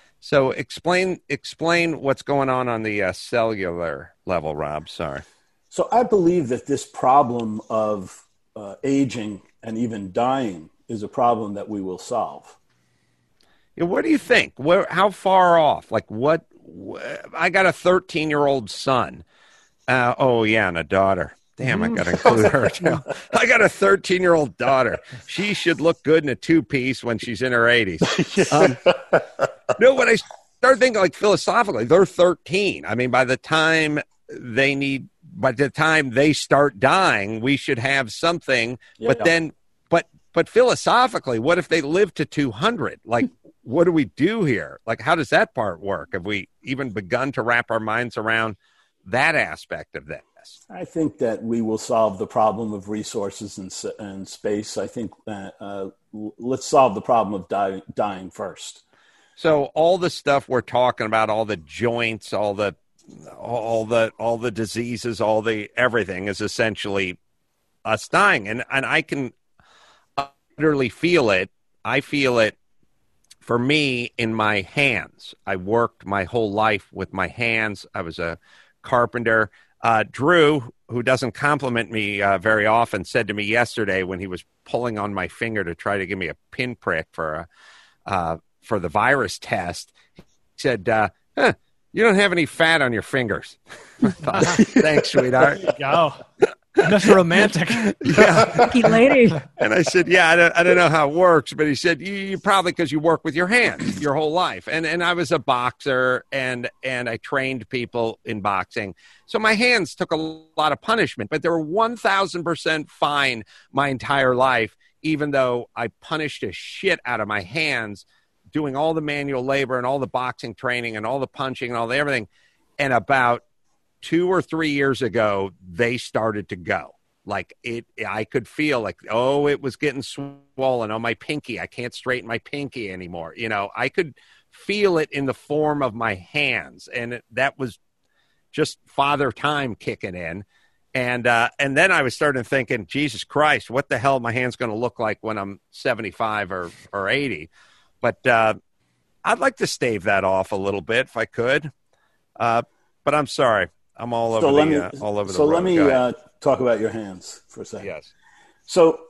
Speaker 2: so explain explain what's going on on the uh, cellular level, Rob. Sorry.
Speaker 11: So I believe that this problem of uh, aging and even dying is a problem that we will solve.
Speaker 2: Yeah, what do you think? Where, how far off? Like what? Wh- I got a thirteen-year-old son. Uh, oh, yeah, and a daughter. Damn, I got to include her too. I got a thirteen-year-old daughter. She should look good in a two-piece when she's in her eighties. Um, no, when I start thinking like philosophically, they're thirteen. I mean, by the time they need, by the time they start dying, we should have something.
Speaker 11: Yeah,
Speaker 2: but
Speaker 11: yeah.
Speaker 2: then, but but philosophically, what if they live to two hundred? Like, what do we do here? Like, how does that part work? Have we even begun to wrap our minds around that aspect of this?
Speaker 11: I think that we will solve the problem of resources and, and space. I think uh, uh, let's solve the problem of dying, dying first.
Speaker 2: So all the stuff we're talking about, all the joints, all the, all the, all the diseases, all the everything is essentially us dying. And, and I can utterly feel it. I feel it for me in my hands. I worked my whole life with my hands. I was a carpenter. Uh, Drew, who doesn't compliment me uh, very often, said to me yesterday when he was pulling on my finger to try to give me a pinprick for a, uh, for the virus test, he said, uh, huh, you don't have any fat on your fingers. I thought, thanks, sweetheart.
Speaker 6: There you go. That's romantic.
Speaker 2: Yeah.
Speaker 4: Lucky lady.
Speaker 2: And I said, yeah, I don't, I don't know how it works. But he said, you, you probably because you work with your hands your whole life. And and I was a boxer, and and I trained people in boxing. So my hands took a lot of punishment, but they were one thousand percent fine my entire life, even though I punished a shit out of my hands doing all the manual labor and all the boxing training and all the punching and all the everything. And about two or three years ago, they started to go. Like it, I could feel like, oh, it was getting swollen on my pinky. I can't straighten my pinky anymore. You know, I could feel it in the form of my hands. And it, that was just father time kicking in. And, uh, and then I was starting thinking, Jesus Christ, what the hell are my hands going to look like when I'm seventy-five or, or eighty? But, uh, I'd like to stave that off a little bit if I could. Uh, but I'm sorry. I'm all over
Speaker 11: so
Speaker 2: the
Speaker 11: me,
Speaker 2: uh, all over
Speaker 11: so
Speaker 2: the road.
Speaker 11: let me uh, talk about your hands for a second.
Speaker 2: Yes.
Speaker 11: So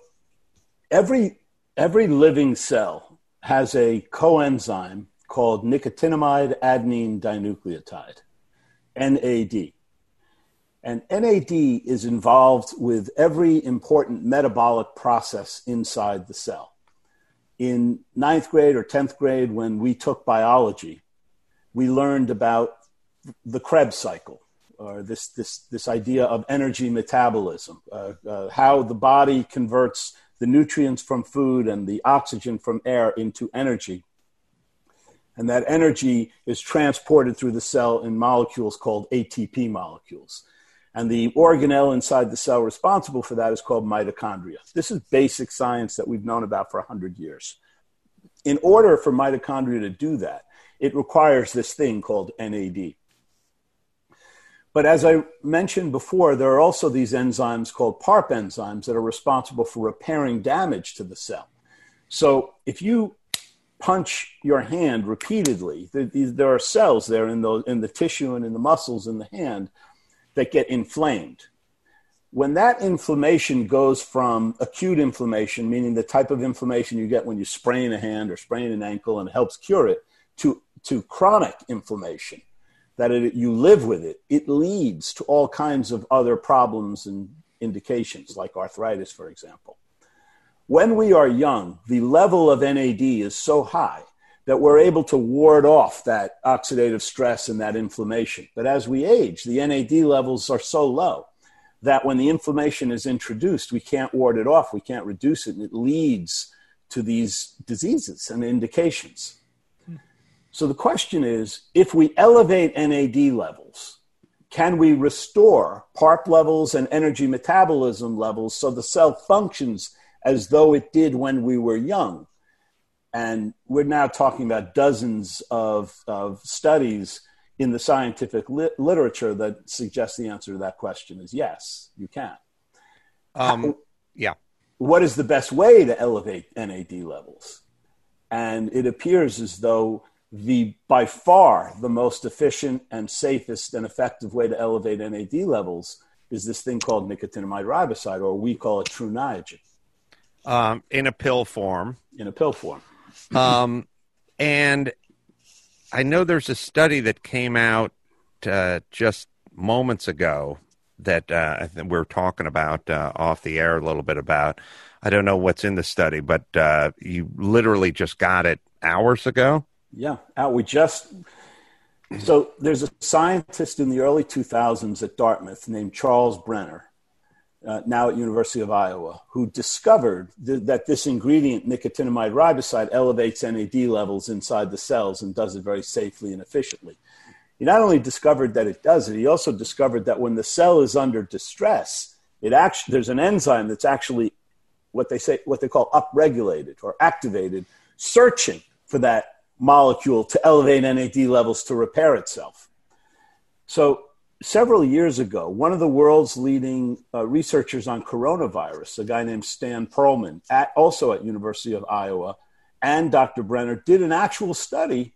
Speaker 11: every every living cell has a coenzyme called nicotinamide adenine dinucleotide, N A D. And N A D is involved with every important metabolic process inside the cell. In ninth grade or tenth grade, when we took biology, we learned about the Krebs cycle, or this, this, this idea of energy metabolism, uh, uh, how the body converts the nutrients from food and the oxygen from air into energy. And that energy is transported through the cell in molecules called A T P molecules. And the organelle inside the cell responsible for that is called mitochondria. This is basic science that we've known about for one hundred years. In order for mitochondria to do that, it requires this thing called N A D. But as I mentioned before, there are also these enzymes called PARP enzymes that are responsible for repairing damage to the cell. So if you punch your hand repeatedly, there are cells there in the, in the tissue and in the muscles in the hand that get inflamed. When that inflammation goes from acute inflammation, meaning the type of inflammation you get when you sprain a hand or sprain an ankle and helps cure it, to, to chronic inflammation, that it, you live with it, it leads to all kinds of other problems and indications, like arthritis, for example. When we are young, the level of N A D is so high that we're able to ward off that oxidative stress and that inflammation. But as we age, the N A D levels are so low that when the inflammation is introduced, we can't ward it off, we can't reduce it, and it leads to these diseases and indications. So the question is, if we elevate N A D levels, can we restore PARP levels and energy metabolism levels so the cell functions as though it did when we were young? And we're now talking about dozens of, of studies in the scientific li- literature that suggest the answer to that question is yes, you can.
Speaker 2: Um,
Speaker 11: How,
Speaker 2: yeah.
Speaker 11: What is the best way to elevate N A D levels? And it appears as though the by far the most efficient and safest and effective way to elevate N A D levels is this thing called nicotinamide riboside, or we call it Tru Niagen.
Speaker 2: Um, in a pill form.
Speaker 11: In a pill form.
Speaker 2: um, and I know there's a study that came out uh, just moments ago that uh, I think we're talking about uh, off the air a little bit about. I don't know what's in the study, but uh, you literally just got it hours ago.
Speaker 11: Yeah, uh, we just, so there's a scientist in the early two thousands at Dartmouth named Charles Brenner, uh, now at University of Iowa, who discovered th- that this ingredient, nicotinamide riboside, elevates N A D levels inside the cells and does it very safely and efficiently. He not only discovered that it does it, he also discovered that when the cell is under distress, it actually, there's an enzyme that's actually what they say, what they call upregulated or activated, searching for that molecule to elevate N A D levels to repair itself. So several years ago, one of the world's leading uh, researchers on coronavirus, a guy named Stan Perlman, at, also at University of Iowa, and Doctor Brenner did an actual study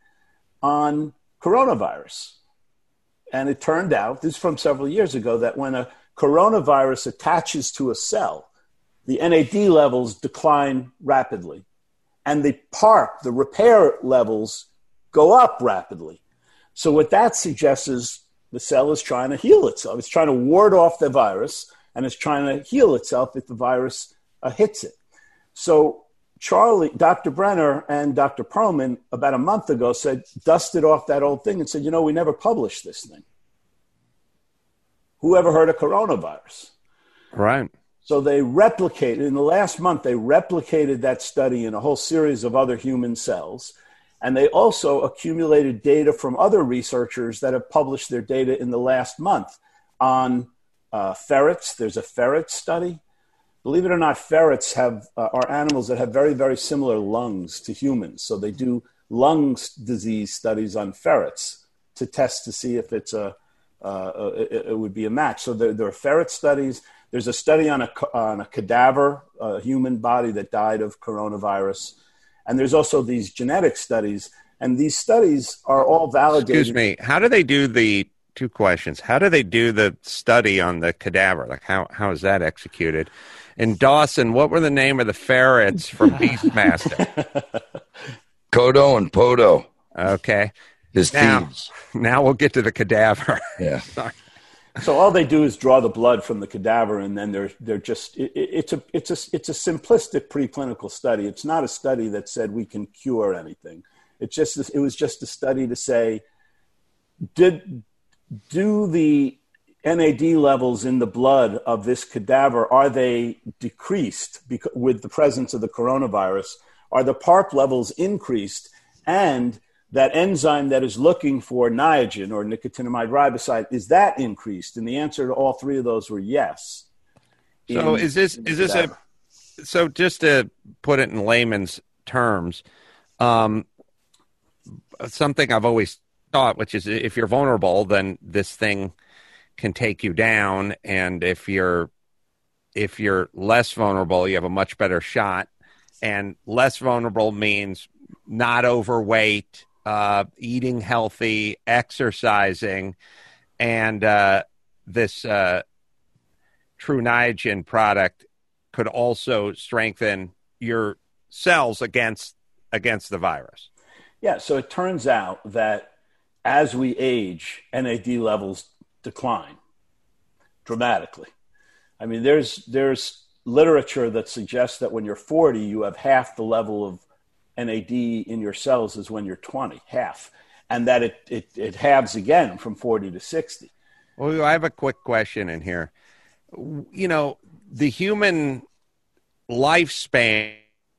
Speaker 11: on coronavirus. And it turned out, this is from several years ago, that when a coronavirus attaches to a cell, the N A D levels decline rapidly. And the PARP, the repair levels, go up rapidly. So what that suggests is the cell is trying to heal itself. It's trying to ward off the virus, and it's trying to heal itself if the virus uh, hits it. So Charlie, Doctor Brenner and Doctor Perlman, about a month ago, said, dusted off that old thing and said, you know, we never published this thing. Who ever heard of coronavirus?
Speaker 2: Right.
Speaker 11: So they replicated, in the last month, they replicated that study in a whole series of other human cells. And they also accumulated data from other researchers that have published their data in the last month on uh, ferrets. There's a ferret study. Believe it or not, ferrets have uh, are animals that have very, very similar lungs to humans. So they do lung disease studies on ferrets to test to see if it's a, uh, a it, it would be a match. So there, there are ferret studies. There's a study on a, on a cadaver, a human body that died of coronavirus. And there's also these genetic studies. And these studies are all validated.
Speaker 2: Excuse me. How do they do the, two questions. How do they do the study on the cadaver? Like how, how is that executed? And Dawson, what were the name of the ferrets from Beastmaster?
Speaker 1: Kodo and Podo.
Speaker 2: Okay.
Speaker 1: His
Speaker 2: now,
Speaker 1: thieves.
Speaker 2: Now we'll get to the cadaver.
Speaker 1: Yeah.
Speaker 11: So all they do is draw the blood from the cadaver, and then they're they're just it, it's a it's a it's a simplistic preclinical study. It's not a study that said we can cure anything. It's just it was just a study to say, did do the N A D levels in the blood of this cadaver, are they decreased because, with the presence of the coronavirus? Are the PARP levels increased? And that enzyme that is looking for Niagen or nicotinamide riboside, is that increased? And the answer to all three of those were yes.
Speaker 2: So
Speaker 11: in,
Speaker 2: is this is this
Speaker 11: cadaver.
Speaker 2: a so just to put it in layman's terms, um, something I've always thought, which is if you're vulnerable, then this thing can take you down, and if you're if you're less vulnerable, you have a much better shot. And less vulnerable means not overweight, uh, eating healthy, exercising, and uh, this uh, True Niagen product could also strengthen your cells against against the virus.
Speaker 11: Yeah, so it turns out that as we age, N A D levels decline dramatically. I mean, there's there's literature that suggests that when you're forty, you have half the level of N A D in your cells as when you're twenty, half, and that it it, it halves again from forty to sixty.
Speaker 2: Well, I have a quick question in here. You know, the human lifespan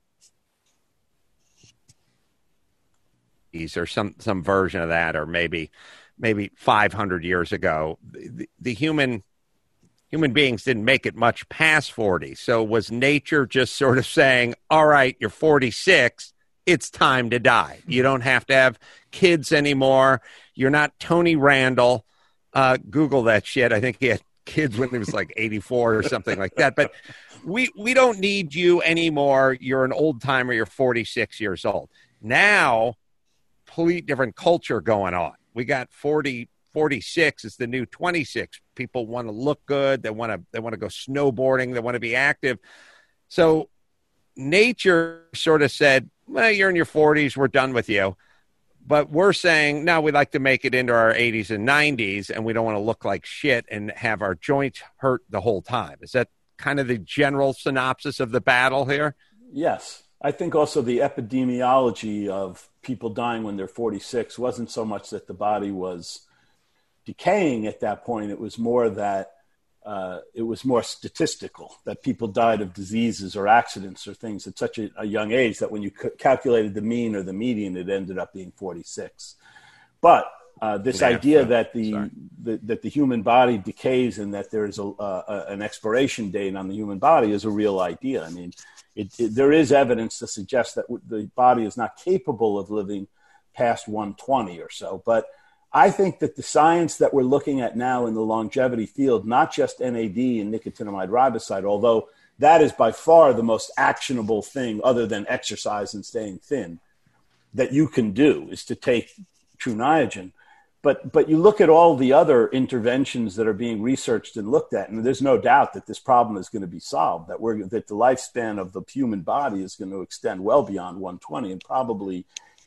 Speaker 2: or some some version of that, or maybe maybe five hundred years ago, the, the human human beings didn't make it much past forty. So was nature just sort of saying, all right, you're forty-six, it's time to die. You don't have to have kids anymore. You're not Tony Randall. Uh, Google that shit. I think he had kids when he was like eighty-four or something like that. But we we don't need you anymore. You're an old timer. You're forty-six years old. Now, complete different culture going on. We got forty, forty-six is the new twenty-six. People want to look good. They want to they want to go snowboarding. They want to be active. So nature sort of said, well, you're in your forties. We're done with you. But we're saying, no, we'd like to make it into our eighties and nineties, and we don't want to look like shit and have our joints hurt the whole time. Is that kind of the general synopsis of the battle here?
Speaker 11: Yes. I think also the epidemiology of people dying when they're forty-six wasn't so much that the body was decaying at that point. It was more that uh, it was more statistical, that people died of diseases or accidents or things at such a, a young age that when you c- calculated the mean or the median, it ended up being forty-six. But uh, this
Speaker 2: yeah,
Speaker 11: idea
Speaker 2: so,
Speaker 11: that the, the that the human body decays and that there's a, uh, an expiration date on the human body is a real idea. I mean, It, it, there is evidence to suggest that the body is not capable of living past one twenty or so. But I think that the science that we're looking at now in the longevity field, not just N A D and nicotinamide riboside, although that is by far the most actionable thing other than exercise and staying thin that you can do, is to take True Niagen. But but you look at all the other interventions that are being researched and looked at, and there's no doubt that this problem is going to be solved, that we're that the lifespan of the human body is going to extend well beyond one twenty, and probably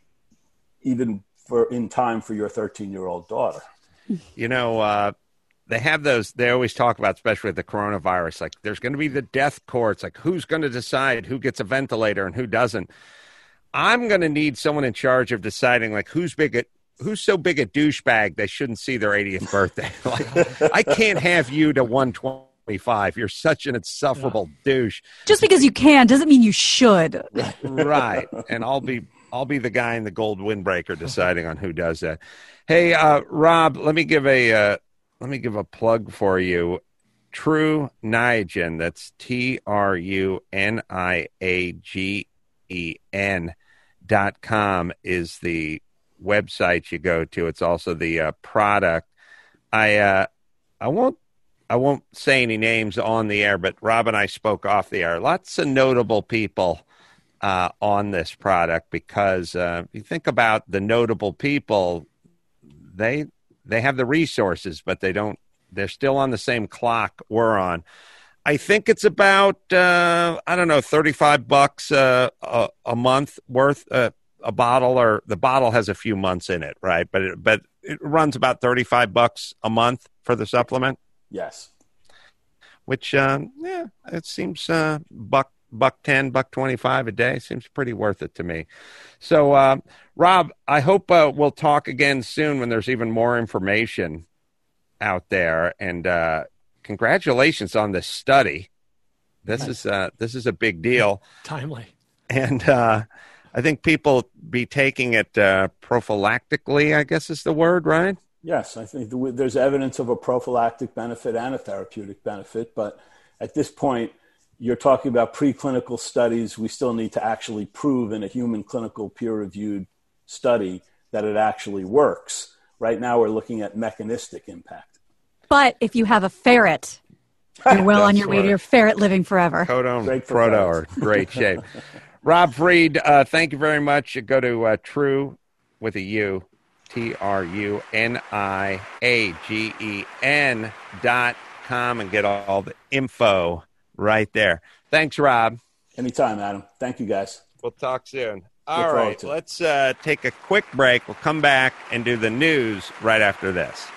Speaker 11: even for in time for your thirteen-year-old daughter.
Speaker 2: You know, uh, they have those, they always talk about, especially with the coronavirus, like there's going to be the death courts, like who's going to decide who gets a ventilator and who doesn't. I'm going to need someone in charge of deciding like who's big at Who's so big a douchebag they shouldn't see their eightieth birthday? Like, I can't have you to one twenty-five. You're such an insufferable douche.
Speaker 4: Just because you can doesn't mean you should.
Speaker 2: Right. And I'll be I'll be the guy in the gold windbreaker deciding on who does that. Hey, uh, Rob, let me give a uh, let me give a plug for you. True Niagen. That's T R U N I A G E N dot com is the website you go to. It's also the uh, product. I uh, I won't I won't say any names on the air, but Rob and I spoke off the air. Lots of notable people uh, on this product because uh, you think about the notable people, they they have the resources, but they don't. They're still on the same clock we're on. I think it's about uh, I don't know thirty-five bucks uh, a, a month worth. Uh, a bottle, or the bottle has a few months in it, right? But it, but it runs about thirty-five bucks a month for the supplement.
Speaker 11: Yes.
Speaker 2: Which, um, yeah, it seems uh, buck, buck ten, buck twenty-five a day seems pretty worth it to me. So, uh, Rob, I hope uh, we'll talk again soon when there's even more information out there. And uh, congratulations on this study. This nice. is uh, this is a big deal.
Speaker 6: Timely.
Speaker 2: And uh, I think people be taking it uh, prophylactically, I guess is the word, right?
Speaker 11: Yes, I think there's evidence of a prophylactic benefit and a therapeutic benefit. But at this point, you're talking about preclinical studies. We still need to actually prove in a human clinical peer-reviewed study that it actually works. Right now, we're looking at mechanistic impact.
Speaker 4: But if you have a ferret, you're well on your way to your ferret living forever.
Speaker 2: Codone and Proto are great shape. Rob Fried, uh, thank you very much. Go to uh, True with a U. T R U N I A G E N dot com and get all the info right there. Thanks, Rob.
Speaker 11: Anytime, Adam. Thank you, guys.
Speaker 2: We'll talk soon. All right, let's uh, take a quick break. We'll come back and do the news right after this.